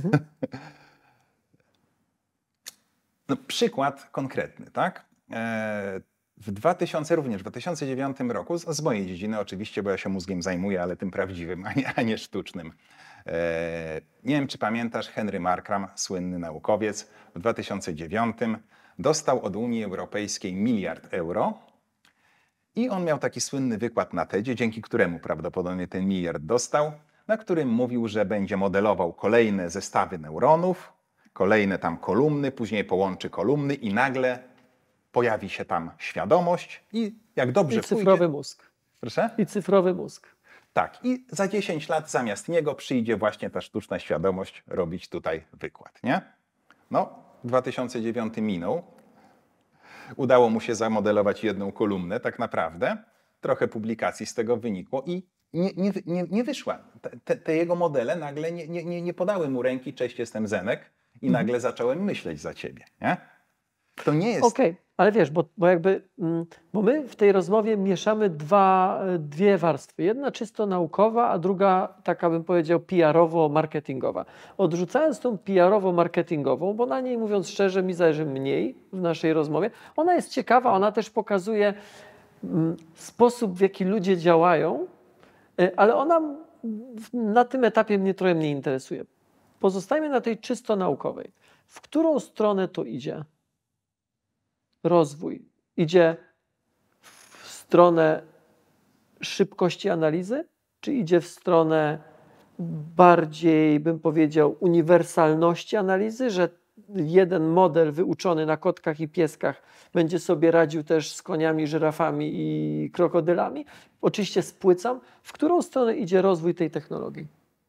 S1: Przykład konkretny, tak? Również w 2009 roku, z mojej dziedziny oczywiście, bo ja się mózgiem zajmuję, ale tym prawdziwym, a nie sztucznym. Nie wiem, czy pamiętasz, Henry Markram, słynny naukowiec, w 2009 dostał od Unii Europejskiej 1 miliard euro i on miał taki słynny wykład na TED-zie, dzięki któremu prawdopodobnie ten 1 miliard dostał, na którym mówił, że będzie modelował kolejne zestawy neuronów kolejne tam kolumny, później połączy kolumny i nagle pojawi się tam świadomość i jak dobrze
S2: I cyfrowy
S1: pójdzie...
S2: mózg.
S1: Proszę?
S2: I cyfrowy mózg.
S1: Tak, i za 10 lat zamiast niego przyjdzie właśnie ta sztuczna świadomość robić tutaj wykład, nie? No, 2009 minął. Udało mu się zamodelować jedną kolumnę tak naprawdę. Trochę publikacji z tego wynikło i nie wyszła. Te jego modele nagle nie podały mu ręki, cześć, jestem Zenek i nagle zacząłem myśleć za ciebie, nie? To nie jest...
S2: Okej, ale wiesz, bo my w tej rozmowie mieszamy dwie warstwy. Jedna czysto naukowa, a druga taka bym powiedział PR-owo-marketingowa. Odrzucając tą PR-owo-marketingową, bo na niej mówiąc szczerze mi zależy mniej w naszej rozmowie, ona jest ciekawa, ona też pokazuje sposób, w jaki ludzie działają, ale ona na tym etapie mnie trochę mniej interesuje. Pozostajmy na tej czysto naukowej. W którą stronę to idzie? Rozwój idzie w stronę szybkości analizy, czy idzie w stronę bardziej, bym powiedział, uniwersalności analizy, że jeden model wyuczony na kotkach i pieskach będzie sobie radził też z koniami, żyrafami i krokodylami? Oczywiście spłycam. W którą stronę idzie rozwój tej technologii?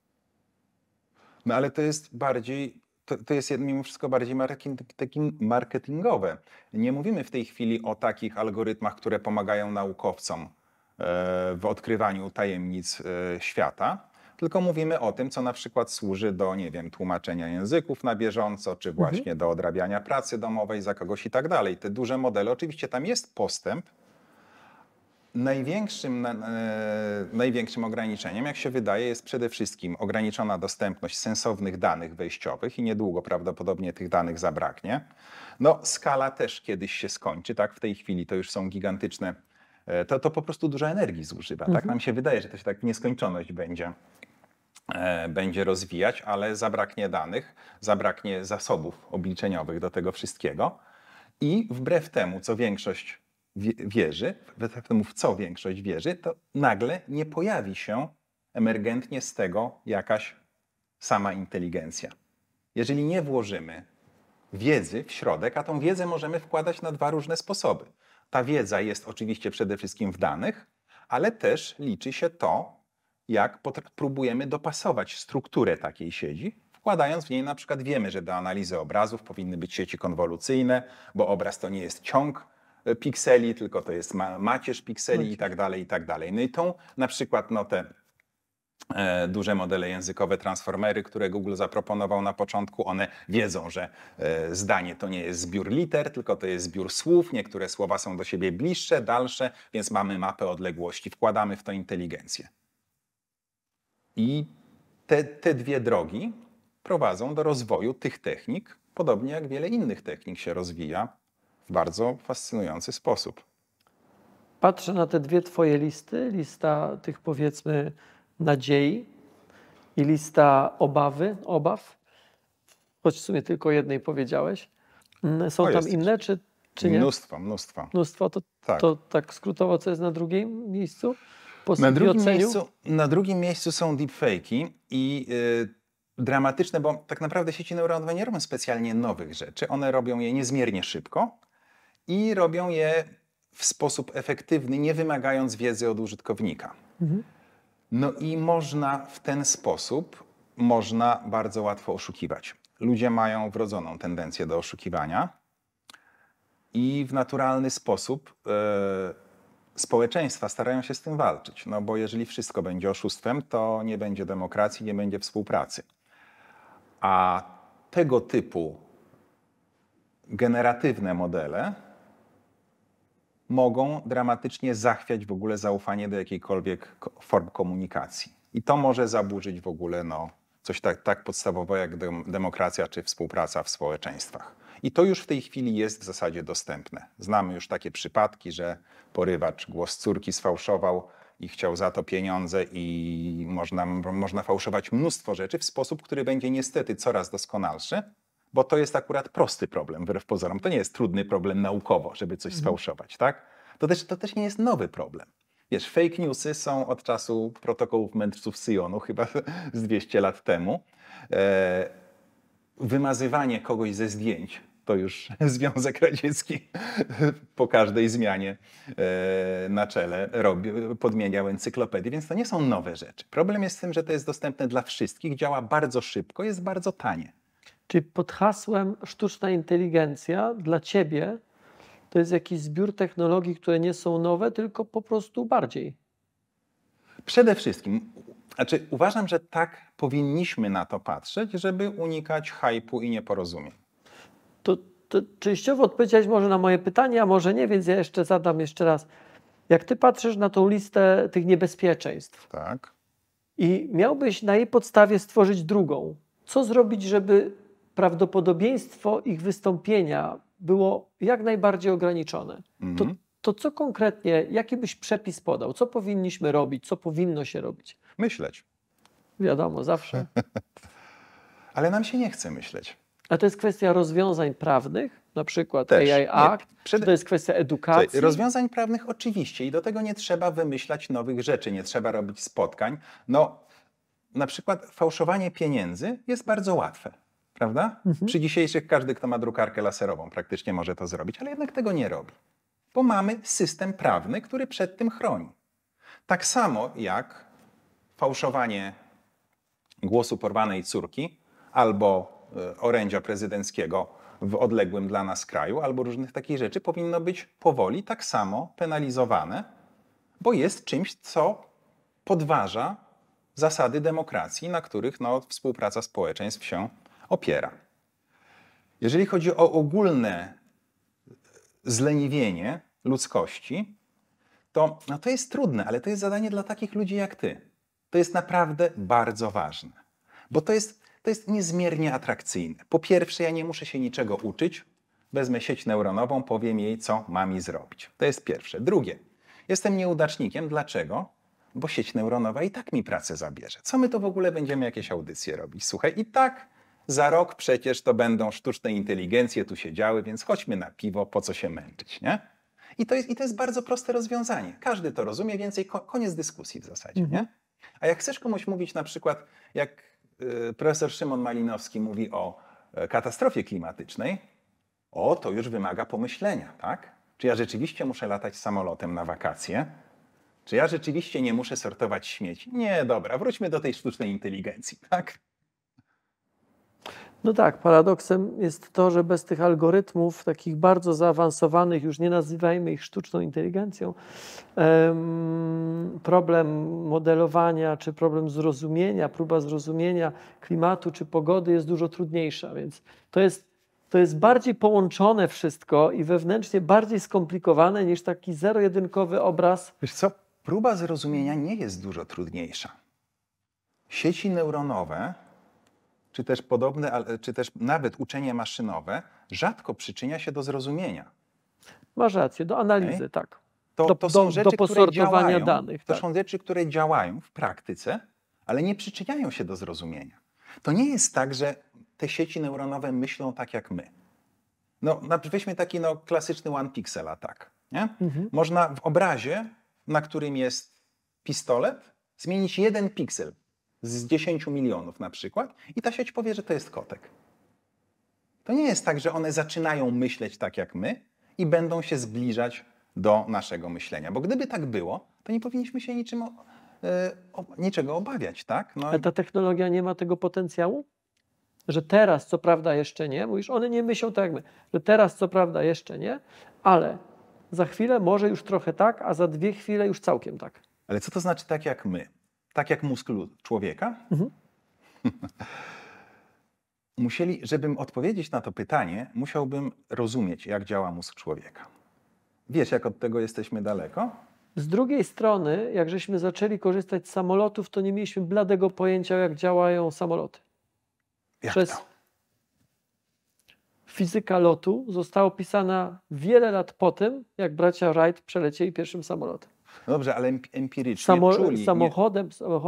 S1: No ale to jest bardziej... To jest mimo wszystko bardziej marketingowe. Nie mówimy w tej chwili o takich algorytmach, które pomagają naukowcom w odkrywaniu tajemnic świata, tylko mówimy o tym, co na przykład służy do, nie wiem, tłumaczenia języków na bieżąco, czy właśnie do odrabiania pracy domowej za kogoś i tak dalej. Te duże modele, oczywiście tam jest postęp. Największym ograniczeniem, jak się wydaje, jest przede wszystkim ograniczona dostępność sensownych danych wejściowych i niedługo prawdopodobnie tych danych zabraknie. No, skala też kiedyś się skończy, tak? W tej chwili to już są gigantyczne, to po prostu dużo energii zużywa, tak? Nam się wydaje, że to się tak w nieskończoność będzie rozwijać, ale zabraknie danych, zabraknie zasobów obliczeniowych do tego wszystkiego i wbrew temu, co większość wierzy, w co większość wierzy, to nagle nie pojawi się emergentnie z tego jakaś sama inteligencja. Jeżeli nie włożymy wiedzy w środek, a tą wiedzę możemy wkładać na dwa różne sposoby. Ta wiedza jest oczywiście przede wszystkim w danych, ale też liczy się to, jak próbujemy dopasować strukturę takiej sieci, wkładając w niej na przykład wiemy, że do analizy obrazów powinny być sieci konwolucyjne, bo obraz to nie jest ciąg pikseli, tylko to jest macierz pikseli i tak dalej, i tak dalej. No i tą na przykład te duże modele językowe, transformery, które Google zaproponował na początku, one wiedzą, że zdanie to nie jest zbiór liter, tylko to jest zbiór słów, niektóre słowa są do siebie bliższe, dalsze, więc mamy mapę odległości, wkładamy w to inteligencję. I te dwie drogi prowadzą do rozwoju tych technik, podobnie jak wiele innych technik się rozwija w bardzo fascynujący sposób.
S2: Patrzę na te dwie twoje listy, lista tych powiedzmy nadziei i lista obaw, choć w sumie tylko jednej powiedziałeś. Są tam inne, czy nie?
S1: Mnóstwo.
S2: Mnóstwo, to tak skrótowo, co jest na drugim miejscu?
S1: Na drugim miejscu są deepfake'i i dramatyczne, bo tak naprawdę sieci neuronowe nie robią specjalnie nowych rzeczy. One robią je niezmiernie szybko i robią je w sposób efektywny, nie wymagając wiedzy od użytkownika. No i w ten sposób można bardzo łatwo oszukiwać. Ludzie mają wrodzoną tendencję do oszukiwania i w naturalny sposób społeczeństwa starają się z tym walczyć. No bo jeżeli wszystko będzie oszustwem, to nie będzie demokracji, nie będzie współpracy. A tego typu generatywne modele mogą dramatycznie zachwiać w ogóle zaufanie do jakiejkolwiek form komunikacji. I to może zaburzyć w ogóle coś tak podstawowego jak demokracja czy współpraca w społeczeństwach. I to już w tej chwili jest w zasadzie dostępne. Znamy już takie przypadki, że porywacz głos córki sfałszował i chciał za to pieniądze i można fałszować mnóstwo rzeczy w sposób, który będzie niestety coraz doskonalszy, bo to jest akurat prosty problem, wbrew pozorom. To nie jest trudny problem naukowo, żeby coś sfałszować, tak? To też nie jest nowy problem. Wiesz, fake newsy są od czasu protokołów mędrców Syjonu, chyba z 200 lat temu. wymazywanie kogoś ze zdjęć, to już Związek Radziecki po każdej zmianie na czele podmieniał encyklopedię, więc to nie są nowe rzeczy. Problem jest w tym, że to jest dostępne dla wszystkich, działa bardzo szybko, jest bardzo tanie.
S2: Czyli pod hasłem sztuczna inteligencja dla ciebie to jest jakiś zbiór technologii, które nie są nowe, tylko po prostu bardziej.
S1: Przede wszystkim, znaczy uważam, że tak powinniśmy na to patrzeć, żeby unikać hype'u i nieporozumień.
S2: To częściowo odpowiedziałeś może na moje pytanie, a może nie, więc ja jeszcze zadam jeszcze raz. Jak ty patrzysz na tą listę tych niebezpieczeństw
S1: Tak.
S2: i miałbyś na jej podstawie stworzyć drugą, co zrobić, żeby prawdopodobieństwo ich wystąpienia było jak najbardziej ograniczone? To co konkretnie, jaki byś przepis podał? Co powinniśmy robić? Co powinno się robić?
S1: Myśleć.
S2: Wiadomo, zawsze.
S1: Ale nam się nie chce myśleć.
S2: A to jest kwestia rozwiązań prawnych, na przykład
S1: Też.
S2: AI Act,
S1: Nie.
S2: czy to jest kwestia edukacji?
S1: Słuchaj, rozwiązań prawnych oczywiście i do tego nie trzeba wymyślać nowych rzeczy, nie trzeba robić spotkań. No, na przykład fałszowanie pieniędzy jest bardzo łatwe, prawda? Przy dzisiejszych każdy, kto ma drukarkę laserową, praktycznie może to zrobić, ale jednak tego nie robi, bo mamy system prawny, który przed tym chroni. Tak samo jak fałszowanie głosu porwanej córki albo orędzia prezydenckiego w odległym dla nas kraju, albo różnych takich rzeczy powinno być powoli tak samo penalizowane, bo jest czymś, co podważa zasady demokracji, na których współpraca społeczeństw się opiera. Jeżeli chodzi o ogólne zleniwienie ludzkości, to jest trudne, ale to jest zadanie dla takich ludzi jak ty. To jest naprawdę bardzo ważne, bo to jest niezmiernie atrakcyjne. Po pierwsze, ja nie muszę się niczego uczyć, wezmę sieć neuronową, powiem jej, co ma mi zrobić. To jest pierwsze. Drugie, jestem nieudacznikiem. Dlaczego? Bo sieć neuronowa i tak mi pracę zabierze. Co my to w ogóle będziemy jakieś audycje robić? Słuchaj, i tak za rok przecież to będą sztuczne inteligencje tu się działy, więc chodźmy na piwo, po co się męczyć, nie? I to jest bardzo proste rozwiązanie. Każdy to rozumie, więcej koniec dyskusji w zasadzie, nie? A jak chcesz komuś mówić na przykład, jak profesor Szymon Malinowski mówi o katastrofie klimatycznej, to już wymaga pomyślenia, tak? Czy ja rzeczywiście muszę latać samolotem na wakacje? Czy ja rzeczywiście nie muszę sortować śmieci? Nie, dobra, wróćmy do tej sztucznej inteligencji, tak?
S2: No tak, paradoksem jest to, że bez tych algorytmów takich bardzo zaawansowanych, już nie nazywajmy ich sztuczną inteligencją, problem modelowania czy problem zrozumienia, próba zrozumienia klimatu czy pogody jest dużo trudniejsza, więc to jest bardziej połączone wszystko i wewnętrznie bardziej skomplikowane niż taki zero-jedynkowy obraz.
S1: Wiesz co, próba zrozumienia nie jest dużo trudniejsza. Sieci neuronowe czy też podobne, czy też nawet uczenie maszynowe rzadko przyczynia się do zrozumienia.
S2: Masz rację, do analizy, tak.
S1: To są rzeczy,
S2: do posortowania
S1: które działają,
S2: danych.
S1: To
S2: tak.
S1: są rzeczy, które działają w praktyce, ale nie przyczyniają się do zrozumienia. To nie jest tak, że te sieci neuronowe myślą tak jak my. Weźmy taki klasyczny one pixel attack. Nie? Można w obrazie, na którym jest pistolet, zmienić jeden piksel z 10 milionów na przykład i ta sieć powie, że to jest kotek. To nie jest tak, że one zaczynają myśleć tak jak my i będą się zbliżać do naszego myślenia. Bo gdyby tak było, to nie powinniśmy się niczego obawiać, tak?
S2: Ale ta technologia nie ma tego potencjału? Że teraz, co prawda jeszcze nie, mówisz, one nie myślą tak jak my, że teraz, co prawda jeszcze nie, ale za chwilę może już trochę tak, a za 2 chwile już całkiem tak.
S1: Ale co to znaczy tak jak my? Tak jak mózg człowieka? Żebym odpowiedzieć na to pytanie, musiałbym rozumieć, jak działa mózg człowieka. Wiesz, jak od tego jesteśmy daleko?
S2: Z drugiej strony, jak żeśmy zaczęli korzystać z samolotów, to nie mieliśmy bladego pojęcia, jak działają samoloty.
S1: Jak
S2: Przez
S1: to?
S2: Fizyka lotu została opisana wiele lat po tym, jak bracia Wright przelecieli pierwszym samolotem.
S1: No dobrze, ale empirycznie czuli.
S2: Samochodem,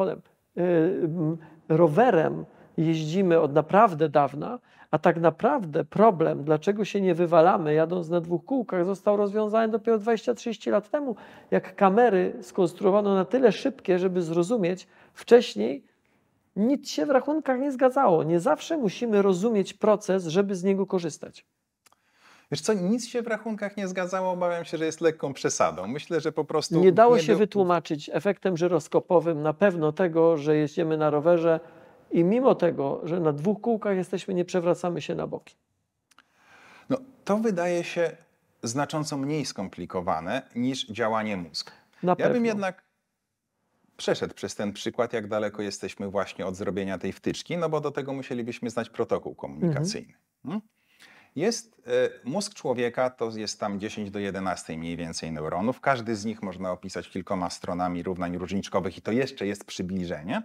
S2: rowerem jeździmy od naprawdę dawna, a tak naprawdę problem, dlaczego się nie wywalamy jadąc na 2 kółkach, został rozwiązany dopiero 20-30 lat temu, jak kamery skonstruowano na tyle szybkie, żeby zrozumieć. Wcześniej Nic się w rachunkach nie zgadzało. Nie zawsze musimy rozumieć proces, żeby z niego korzystać.
S1: Wiesz co, nic się w rachunkach nie zgadzało, obawiam się, że jest lekką przesadą. Myślę, że po prostu...
S2: Nie dało się wytłumaczyć efektem żyroskopowym na pewno tego, że jeździmy na rowerze i mimo tego, że na 2 kółkach jesteśmy, nie przewracamy się na boki.
S1: No, to wydaje się znacząco mniej skomplikowane niż działanie mózgu.
S2: Na
S1: Ja bym
S2: pewno.
S1: jednak przeszedł przez ten przykład, jak daleko jesteśmy właśnie od zrobienia tej wtyczki, no bo do tego musielibyśmy znać protokół komunikacyjny. Mózg człowieka to jest tam 10 do 11 mniej więcej neuronów. Każdy z nich można opisać kilkoma stronami równań różniczkowych i to jeszcze jest przybliżenie.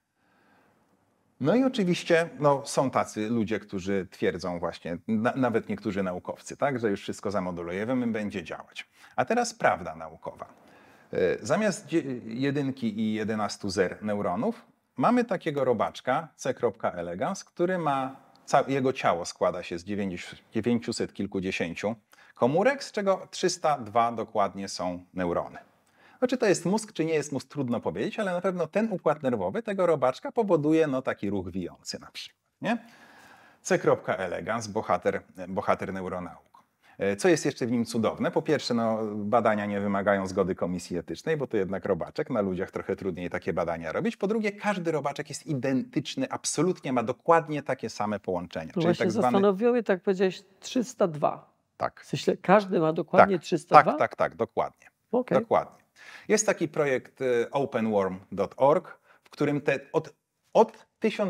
S1: No i oczywiście są tacy ludzie, którzy twierdzą właśnie, nawet niektórzy naukowcy, tak, że już wszystko zamodulujemy, będzie działać. A teraz prawda naukowa. Zamiast 1 i 11 zer neuronów mamy takiego robaczka C. elegans, który ma, jego ciało składa się z 900 kilkudziesięciu komórek, z czego 302 dokładnie są neurony. No, czy to jest mózg, czy nie jest mózg, trudno powiedzieć, ale na pewno ten układ nerwowy tego robaczka powoduje taki ruch wijący na przykład. Nie? C. elegans, bohater neuronauk. Co jest jeszcze w nim cudowne? Po pierwsze, badania nie wymagają zgody komisji etycznej, bo to jednak robaczek, na ludziach trochę trudniej takie badania robić. Po drugie, każdy robaczek jest identyczny, absolutnie ma dokładnie takie same połączenia.
S2: No właśnie zastanowiło mnie, tak powiedziałeś, 302.
S1: Tak.
S2: W sensie każdy ma dokładnie 302?
S1: Tak, dokładnie.
S2: Okay.
S1: Dokładnie. Jest taki projekt openworm.org, w którym od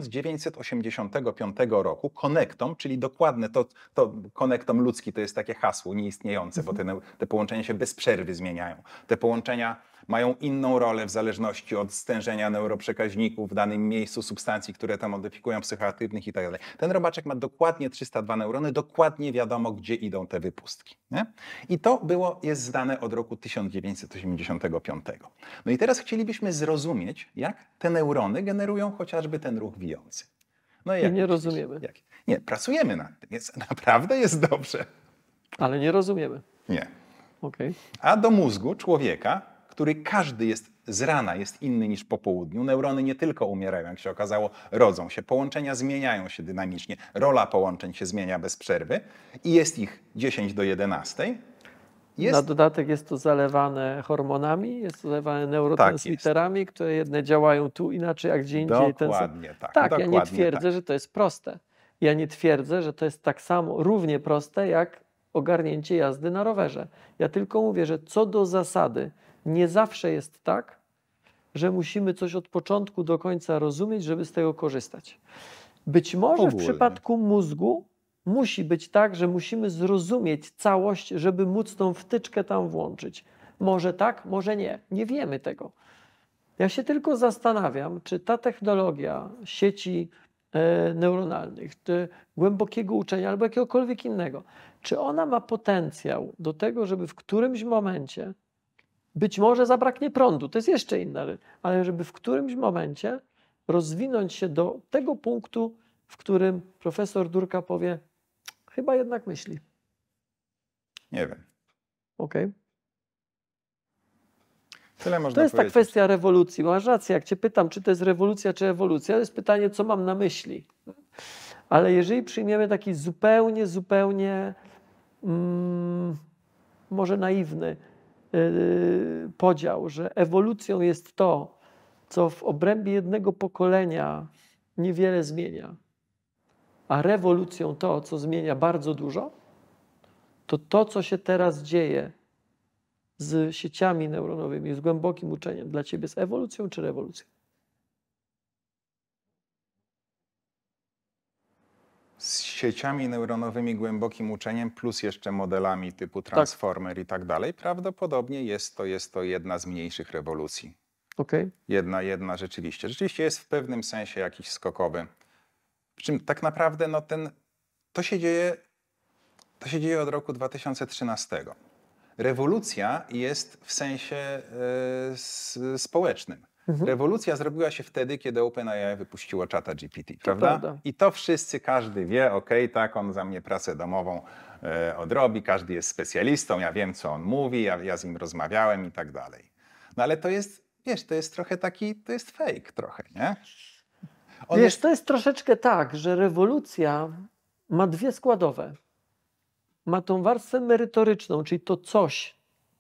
S1: 1985 roku konektom, czyli dokładne, to konektom ludzki to jest takie hasło nieistniejące, bo te połączenia się bez przerwy zmieniają. Te połączenia mają inną rolę w zależności od stężenia neuroprzekaźników w danym miejscu, substancji, które to modyfikują, psychoaktywnych i tak dalej. Ten robaczek ma dokładnie 302 neurony, dokładnie wiadomo, gdzie idą te wypustki. Nie? I to jest znane od roku 1985. No i teraz chcielibyśmy zrozumieć, jak te neurony generują chociażby ten ruch wijący. No
S2: i nie rozumiemy.
S1: Nie, pracujemy nad tym, więc naprawdę jest dobrze.
S2: Ale nie rozumiemy.
S1: Nie.
S2: Okay.
S1: A do mózgu człowieka, który każdy jest z rana jest inny niż po południu. Neurony nie tylko umierają, jak się okazało, rodzą się. Połączenia zmieniają się dynamicznie. Rola połączeń się zmienia bez przerwy i jest ich 10 do 11.
S2: Na dodatek jest to zalewane hormonami, jest to zalewane neurotransmiterami, które jedne działają tu inaczej, jak gdzie indziej.
S1: Dokładnie tak.
S2: Tak, ja nie twierdzę, że to jest proste. Ja nie twierdzę, że to jest tak samo, równie proste, jak ogarnięcie jazdy na rowerze. Ja tylko mówię, że co do zasady nie zawsze jest tak, że musimy coś od początku do końca rozumieć, żeby z tego korzystać. Być może w przypadku mózgu musi być tak, że musimy zrozumieć całość, żeby móc tą wtyczkę tam włączyć. Może tak, może nie. Nie wiemy tego. Ja się tylko zastanawiam, czy ta technologia sieci neuronalnych, głębokiego uczenia albo jakiegokolwiek innego, czy ona ma potencjał do tego, żeby w którymś momencie, być może zabraknie prądu, to jest jeszcze inna rzecz, ale żeby w którymś momencie rozwinąć się do tego punktu, w którym profesor Durka powie, chyba jednak myśli.
S1: Nie wiem.
S2: Okej.
S1: Tyle można
S2: to jest
S1: powiedzieć.
S2: ta kwestia rewolucji. Masz rację, jak cię pytam, czy to jest rewolucja, czy ewolucja, to jest pytanie, co mam na myśli. Ale jeżeli przyjmiemy taki zupełnie może naiwny podział, że ewolucją jest to, co w obrębie jednego pokolenia niewiele zmienia, a rewolucją to, co zmienia bardzo dużo, to, co się teraz dzieje z sieciami neuronowymi, z głębokim uczeniem, dla ciebie jest ewolucją czy rewolucją?
S1: Z sieciami neuronowymi, głębokim uczeniem, plus jeszcze modelami typu Transformer i tak dalej, prawdopodobnie jest to jedna z mniejszych rewolucji.
S2: Okay.
S1: Jedna rzeczywiście. Rzeczywiście jest w pewnym sensie jakiś skokowy. Przy czym tak naprawdę to się dzieje od roku 2013. Rewolucja jest w sensie społecznym. Rewolucja zrobiła się wtedy, kiedy OpenAI wypuściło ChatGPT, prawda? I to każdy wie, tak, on za mnie pracę domową odrobi, każdy jest specjalistą, ja wiem, co on mówi, ja z nim rozmawiałem i tak dalej. No ale to jest, wiesz, to jest trochę to jest fake trochę, nie?
S2: Wiesz, to jest troszeczkę tak, że rewolucja ma dwie składowe. Ma tą warstwę merytoryczną, czyli to coś,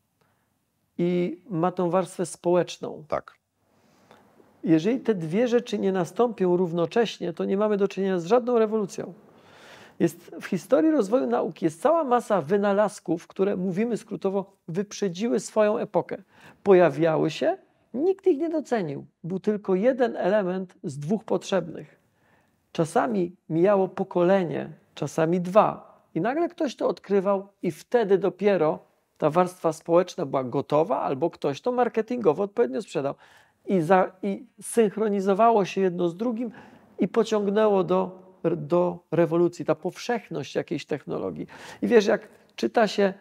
S2: i ma tą warstwę społeczną.
S1: Tak.
S2: Jeżeli te dwie rzeczy nie nastąpią równocześnie, to nie mamy do czynienia z żadną rewolucją. W historii rozwoju nauki jest cała masa wynalazków, które, mówimy skrótowo, wyprzedziły swoją epokę. Pojawiały się, nikt ich nie docenił. Był tylko jeden element z dwóch potrzebnych. Czasami mijało pokolenie, czasami dwa. I nagle ktoś to odkrywał i wtedy dopiero ta warstwa społeczna była gotowa, albo ktoś to marketingowo odpowiednio sprzedał. I synchronizowało się jedno z drugim i pociągnęło do rewolucji, ta powszechność jakiejś technologii. I wiesz, jak czyta się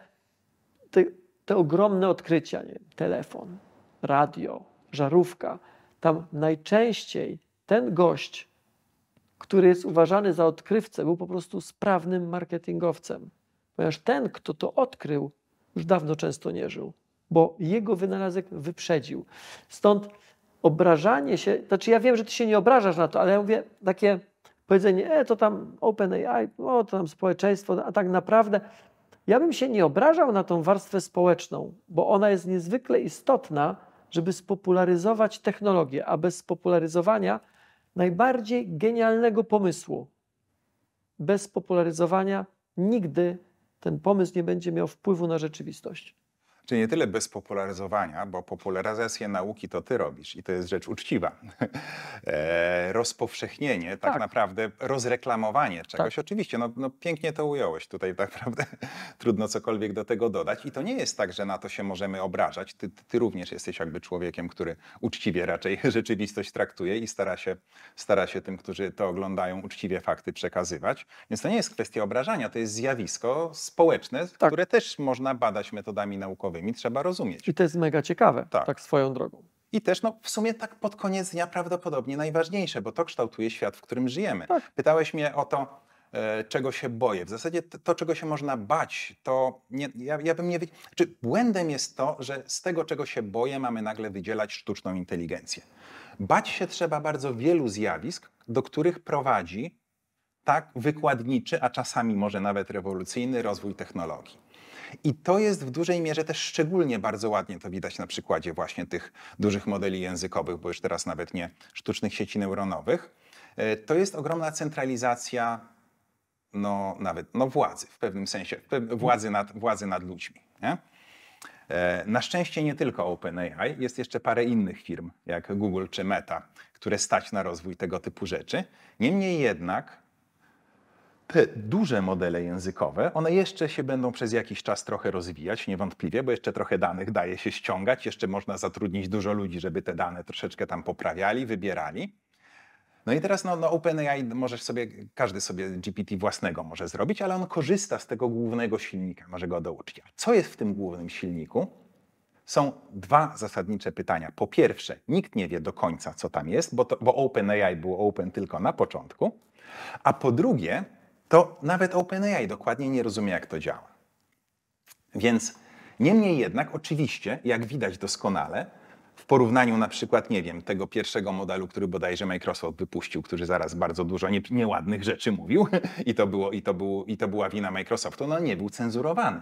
S2: te ogromne odkrycia, nie? Telefon, radio, żarówka, tam najczęściej ten gość, który jest uważany za odkrywcę, był po prostu sprawnym marketingowcem. Ponieważ ten, kto to odkrył, już dawno często nie żył, bo jego wynalazek wyprzedził. Stąd obrażanie się, znaczy ja wiem, że ty się nie obrażasz na to, ale ja mówię takie powiedzenie, to tam OpenAI, to tam społeczeństwo, a tak naprawdę ja bym się nie obrażał na tą warstwę społeczną, bo ona jest niezwykle istotna, żeby spopularyzować technologię, a bez spopularyzowania najbardziej genialnego pomysłu, bez spopularyzowania nigdy ten pomysł nie będzie miał wpływu na rzeczywistość.
S1: Czyli nie tyle bez popularyzowania, bo popularyzację nauki to ty robisz i to jest rzecz uczciwa. Rozpowszechnienie, tak naprawdę rozreklamowanie czegoś.
S2: Tak.
S1: Oczywiście, no pięknie to ująłeś tutaj, tak naprawdę trudno cokolwiek do tego dodać. I to nie jest tak, że na to się możemy obrażać. Ty również jesteś jakby człowiekiem, który uczciwie raczej rzeczywistość traktuje i stara się tym, którzy to oglądają, uczciwie fakty przekazywać. Więc to nie jest kwestia obrażania, to jest zjawisko społeczne, które też można badać metodami naukowymi. Trzeba rozumieć.
S2: I to jest mega ciekawe, tak swoją drogą.
S1: I też w sumie tak pod koniec dnia prawdopodobnie najważniejsze, bo to kształtuje świat, w którym żyjemy.
S2: Tak.
S1: Pytałeś mnie o to, czego się boję. W zasadzie to, czego się można bać, to ja bym nie... Czy błędem jest to, że z tego, czego się boję, mamy nagle wydzielać sztuczną inteligencję. Bać się trzeba bardzo wielu zjawisk, do których prowadzi tak wykładniczy, a czasami może nawet rewolucyjny rozwój technologii. I to jest w dużej mierze też szczególnie bardzo ładnie to widać na przykładzie właśnie tych dużych modeli językowych, bo już teraz nawet nie sztucznych sieci neuronowych. To jest ogromna centralizacja władzy w pewnym sensie, władzy nad ludźmi. Nie? Na szczęście nie tylko OpenAI, jest jeszcze parę innych firm jak Google czy Meta, które stać na rozwój tego typu rzeczy. Niemniej jednak te duże modele językowe, one jeszcze się będą przez jakiś czas trochę rozwijać, niewątpliwie, bo jeszcze trochę danych daje się ściągać, jeszcze można zatrudnić dużo ludzi, żeby te dane troszeczkę tam poprawiali, wybierali. No i teraz OpenAI każdy sobie GPT własnego może zrobić, ale on korzysta z tego głównego silnika, może go douczyć. A co jest w tym głównym silniku? Są dwa zasadnicze pytania. Po pierwsze, nikt nie wie do końca, co tam jest, bo OpenAI było open tylko na początku. A po drugie, to nawet OpenAI dokładnie nie rozumie, jak to działa. Więc niemniej jednak, oczywiście, jak widać doskonale, w porównaniu na przykład, nie wiem, tego pierwszego modelu, który bodajże Microsoft wypuścił, który zaraz bardzo dużo nieładnych rzeczy mówił i to była wina Microsoftu, nie był cenzurowany.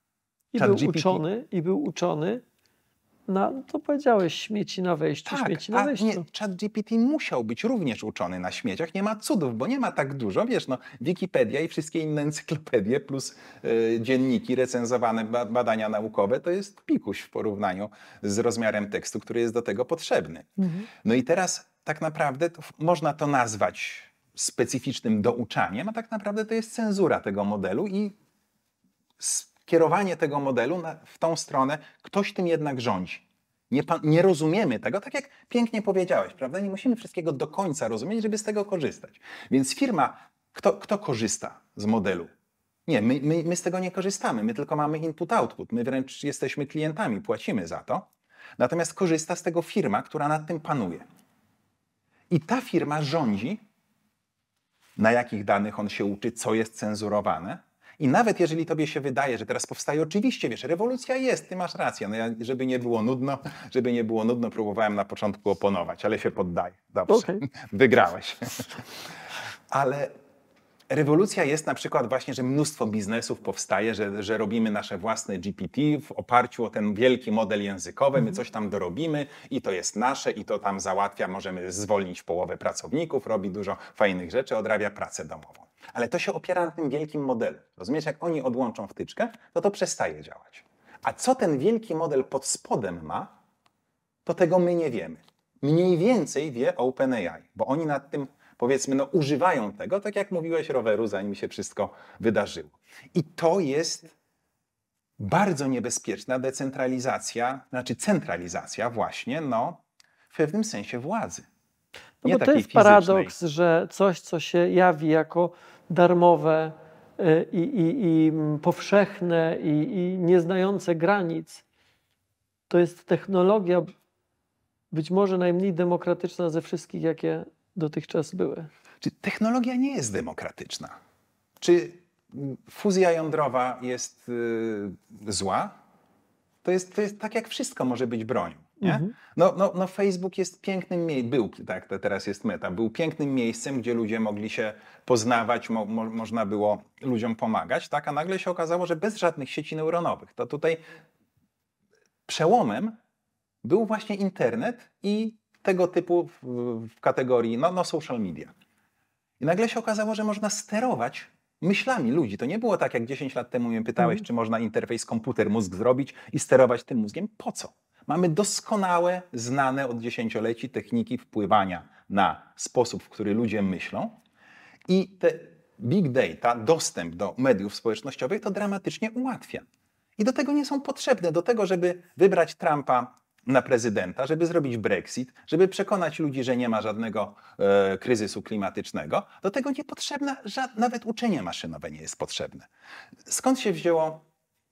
S2: I był uczony na, to powiedziałeś, śmieci na wejściu, śmieci na wejściu.
S1: Nie, ChatGPT musiał być również uczony na śmieciach. Nie ma cudów, bo nie ma tak dużo. Wiesz, Wikipedia i wszystkie inne encyklopedie plus dzienniki, recenzowane badania naukowe, to jest pikuś w porównaniu z rozmiarem tekstu, który jest do tego potrzebny. No i teraz tak naprawdę można to nazwać specyficznym douczaniem, a tak naprawdę to jest cenzura tego modelu i kierowanie tego modelu w tą stronę, ktoś tym jednak rządzi. Nie rozumiemy tego, tak jak pięknie powiedziałeś, prawda? Nie musimy wszystkiego do końca rozumieć, żeby z tego korzystać. Więc firma, kto korzysta z modelu? Nie, my z tego nie korzystamy, my tylko mamy input-output, my wręcz jesteśmy klientami, płacimy za to. Natomiast korzysta z tego firma, która nad tym panuje. I ta firma rządzi, na jakich danych on się uczy, co jest cenzurowane. I nawet jeżeli tobie się wydaje, że teraz powstaje, oczywiście, wiesz, rewolucja jest, ty masz rację. No ja, żeby nie było nudno, próbowałem na początku oponować, ale się poddaję. Dobrze,
S2: Okej.
S1: wygrałeś. Ale rewolucja jest na przykład właśnie, że mnóstwo biznesów powstaje, że robimy nasze własne GPT w oparciu o ten wielki model językowy, my coś tam dorobimy i to jest nasze i to tam załatwia, możemy zwolnić połowę pracowników, robi dużo fajnych rzeczy, odrabia pracę domową. Ale to się opiera na tym wielkim modelu. Rozumiesz, jak oni odłączą wtyczkę, to przestaje działać. A co ten wielki model pod spodem ma, to tego my nie wiemy. Mniej więcej wie OpenAI, bo oni nad tym, powiedzmy, no, używają tego, tak jak mówiłeś, roweru, zanim się wszystko wydarzyło. I to jest bardzo niebezpieczna decentralizacja, znaczy centralizacja właśnie, no, w pewnym sensie władzy.
S2: No
S1: Nie
S2: bo to
S1: takiej
S2: jest
S1: fizycznej.
S2: paradoks, że coś, co się jawi jako darmowe i powszechne i nieznające granic, to jest technologia być może najmniej demokratyczna ze wszystkich, jakie dotychczas były.
S1: Czy technologia nie jest demokratyczna? Czy fuzja jądrowa jest zła? To jest tak jak wszystko może być bronią. Nie? No Facebook jest pięknym miejscem, był, tak, to teraz jest Meta, był pięknym miejscem, gdzie ludzie mogli się poznawać, można było ludziom pomagać, tak? A nagle się okazało, że bez żadnych sieci neuronowych. To tutaj przełomem był właśnie internet i tego typu w kategorii no social media. I nagle się okazało, że można sterować myślami ludzi. To nie było tak, jak 10 lat temu mnie pytałeś, czy można interfejs komputer-mózg zrobić i sterować tym mózgiem. Po co? Mamy doskonałe, znane od dziesięcioleci techniki wpływania na sposób, w który ludzie myślą i te big data, dostęp do mediów społecznościowych to dramatycznie ułatwia. I do tego nie są potrzebne, do tego, żeby wybrać Trumpa na prezydenta, żeby zrobić Brexit, żeby przekonać ludzi, że nie ma żadnego kryzysu klimatycznego. Do tego nie potrzebne, nawet uczenie maszynowe nie jest potrzebne. Skąd się wzięło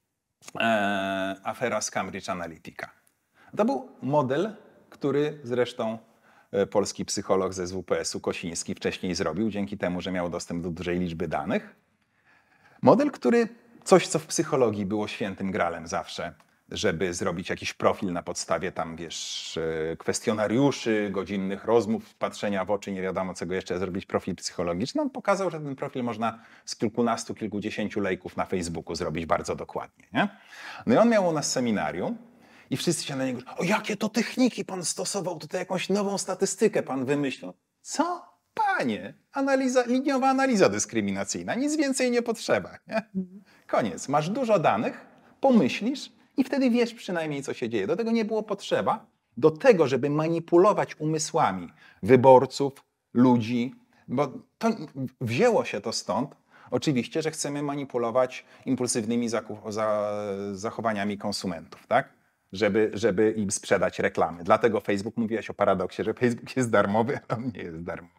S1: afera z Cambridge Analytica? To był model, który zresztą polski psycholog ze SWPS-u Kosiński wcześniej zrobił, dzięki temu, że miał dostęp do dużej liczby danych. Model, który coś, co w psychologii było świętym gralem zawsze, żeby zrobić jakiś profil na podstawie tam, wiesz, kwestionariuszy, godzinnych rozmów, patrzenia w oczy, nie wiadomo czego jeszcze, zrobić profil psychologiczny. On pokazał, że ten profil można z kilkunastu, kilkudziesięciu lejków na Facebooku zrobić bardzo dokładnie. Nie? No i on miał u nas seminarium i wszyscy się na niego, o jakie to techniki pan stosował, tutaj jakąś nową statystykę pan wymyślił. Co? Panie, liniowa analiza dyskryminacyjna, nic więcej nie potrzeba. Nie? Koniec, masz dużo danych, pomyślisz, i wtedy wiesz przynajmniej, co się dzieje. Do tego nie było potrzeba. Do tego, żeby manipulować umysłami wyborców, ludzi, bo to wzięło się to stąd, oczywiście, że chcemy manipulować impulsywnymi zachowaniami konsumentów, tak? Żeby im sprzedać reklamy. Dlatego Facebook, mówiłaś o paradoksie, że Facebook jest darmowy, ale on nie jest darmowy.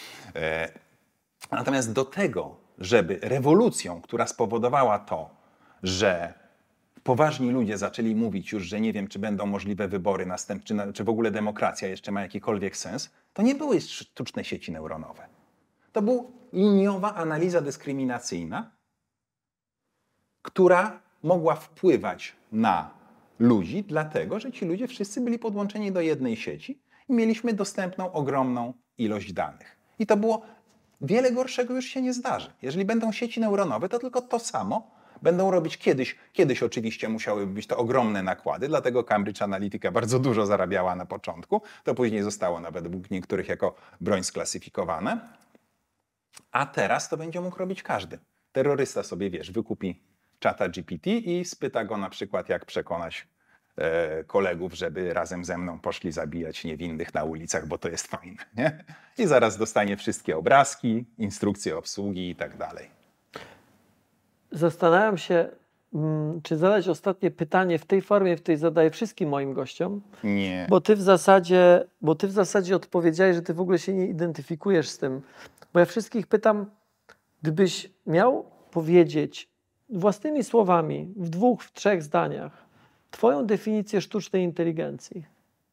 S1: Natomiast do tego, żeby rewolucją, która spowodowała to, że poważni ludzie zaczęli mówić już, że nie wiem, czy będą możliwe wybory następne, czy w ogóle demokracja jeszcze ma jakikolwiek sens, to nie były sztuczne sieci neuronowe. To była liniowa analiza dyskryminacyjna, która mogła wpływać na ludzi, dlatego że ci ludzie wszyscy byli podłączeni do jednej sieci i mieliśmy dostępną ogromną ilość danych. I to było wiele gorszego już się nie zdarzy. Jeżeli będą sieci neuronowe, to tylko to samo będą robić kiedyś oczywiście musiałyby być to ogromne nakłady, dlatego Cambridge Analytica bardzo dużo zarabiała na początku, to później zostało nawet według niektórych jako broń sklasyfikowane, a teraz to będzie mógł robić każdy. Terrorysta sobie, wiesz, wykupi czata GPT i spyta go na przykład, jak przekonać kolegów, żeby razem ze mną poszli zabijać niewinnych na ulicach, bo to jest fajne. Nie? I zaraz dostanie wszystkie obrazki, instrukcje obsługi i tak dalej.
S2: Zastanawiam się, czy zadać ostatnie pytanie w tej formie, w której zadaję wszystkim moim gościom.
S1: Nie.
S2: Bo ty w zasadzie odpowiedziałeś, że ty w ogóle się nie identyfikujesz z tym. Bo ja wszystkich pytam, gdybyś miał powiedzieć własnymi słowami, w 2, w 3 zdaniach, twoją definicję sztucznej inteligencji.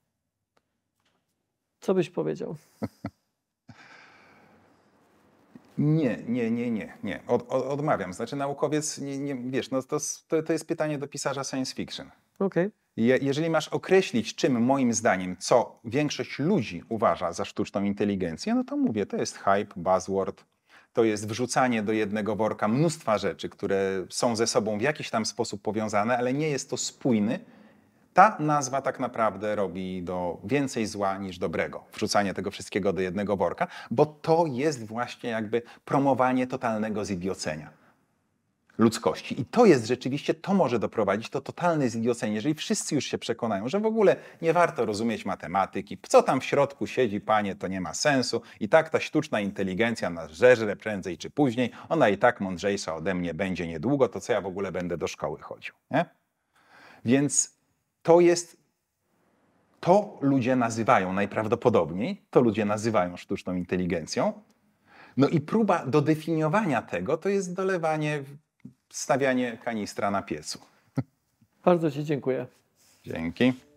S2: Co byś powiedział?
S1: Nie. Odmawiam. Znaczy naukowiec, wiesz, no to jest pytanie do pisarza science fiction.
S2: Okej.
S1: Jeżeli masz określić, czym moim zdaniem, co większość ludzi uważa za sztuczną inteligencję, no to mówię, to jest hype, buzzword, to jest wrzucanie do jednego worka mnóstwa rzeczy, które są ze sobą w jakiś tam sposób powiązane, ale nie jest to spójny. Ta nazwa tak naprawdę robi więcej zła niż dobrego. Wrzucanie tego wszystkiego do jednego worka, bo to jest właśnie jakby promowanie totalnego zidiocenia ludzkości. I to jest rzeczywiście, to może doprowadzić do totalnej zidiocenia, jeżeli wszyscy już się przekonają, że w ogóle nie warto rozumieć matematyki, co tam w środku siedzi, panie, to nie ma sensu i tak ta sztuczna inteligencja nas żeżre prędzej czy później, ona i tak mądrzejsza ode mnie będzie niedługo, to co ja w ogóle będę do szkoły chodził, nie? Więc to ludzie nazywają najprawdopodobniej, to ludzie nazywają sztuczną inteligencją. No i próba dodefiniowania tego to jest stawianie kanistra na piecu.
S2: Bardzo ci dziękuję.
S1: Dzięki.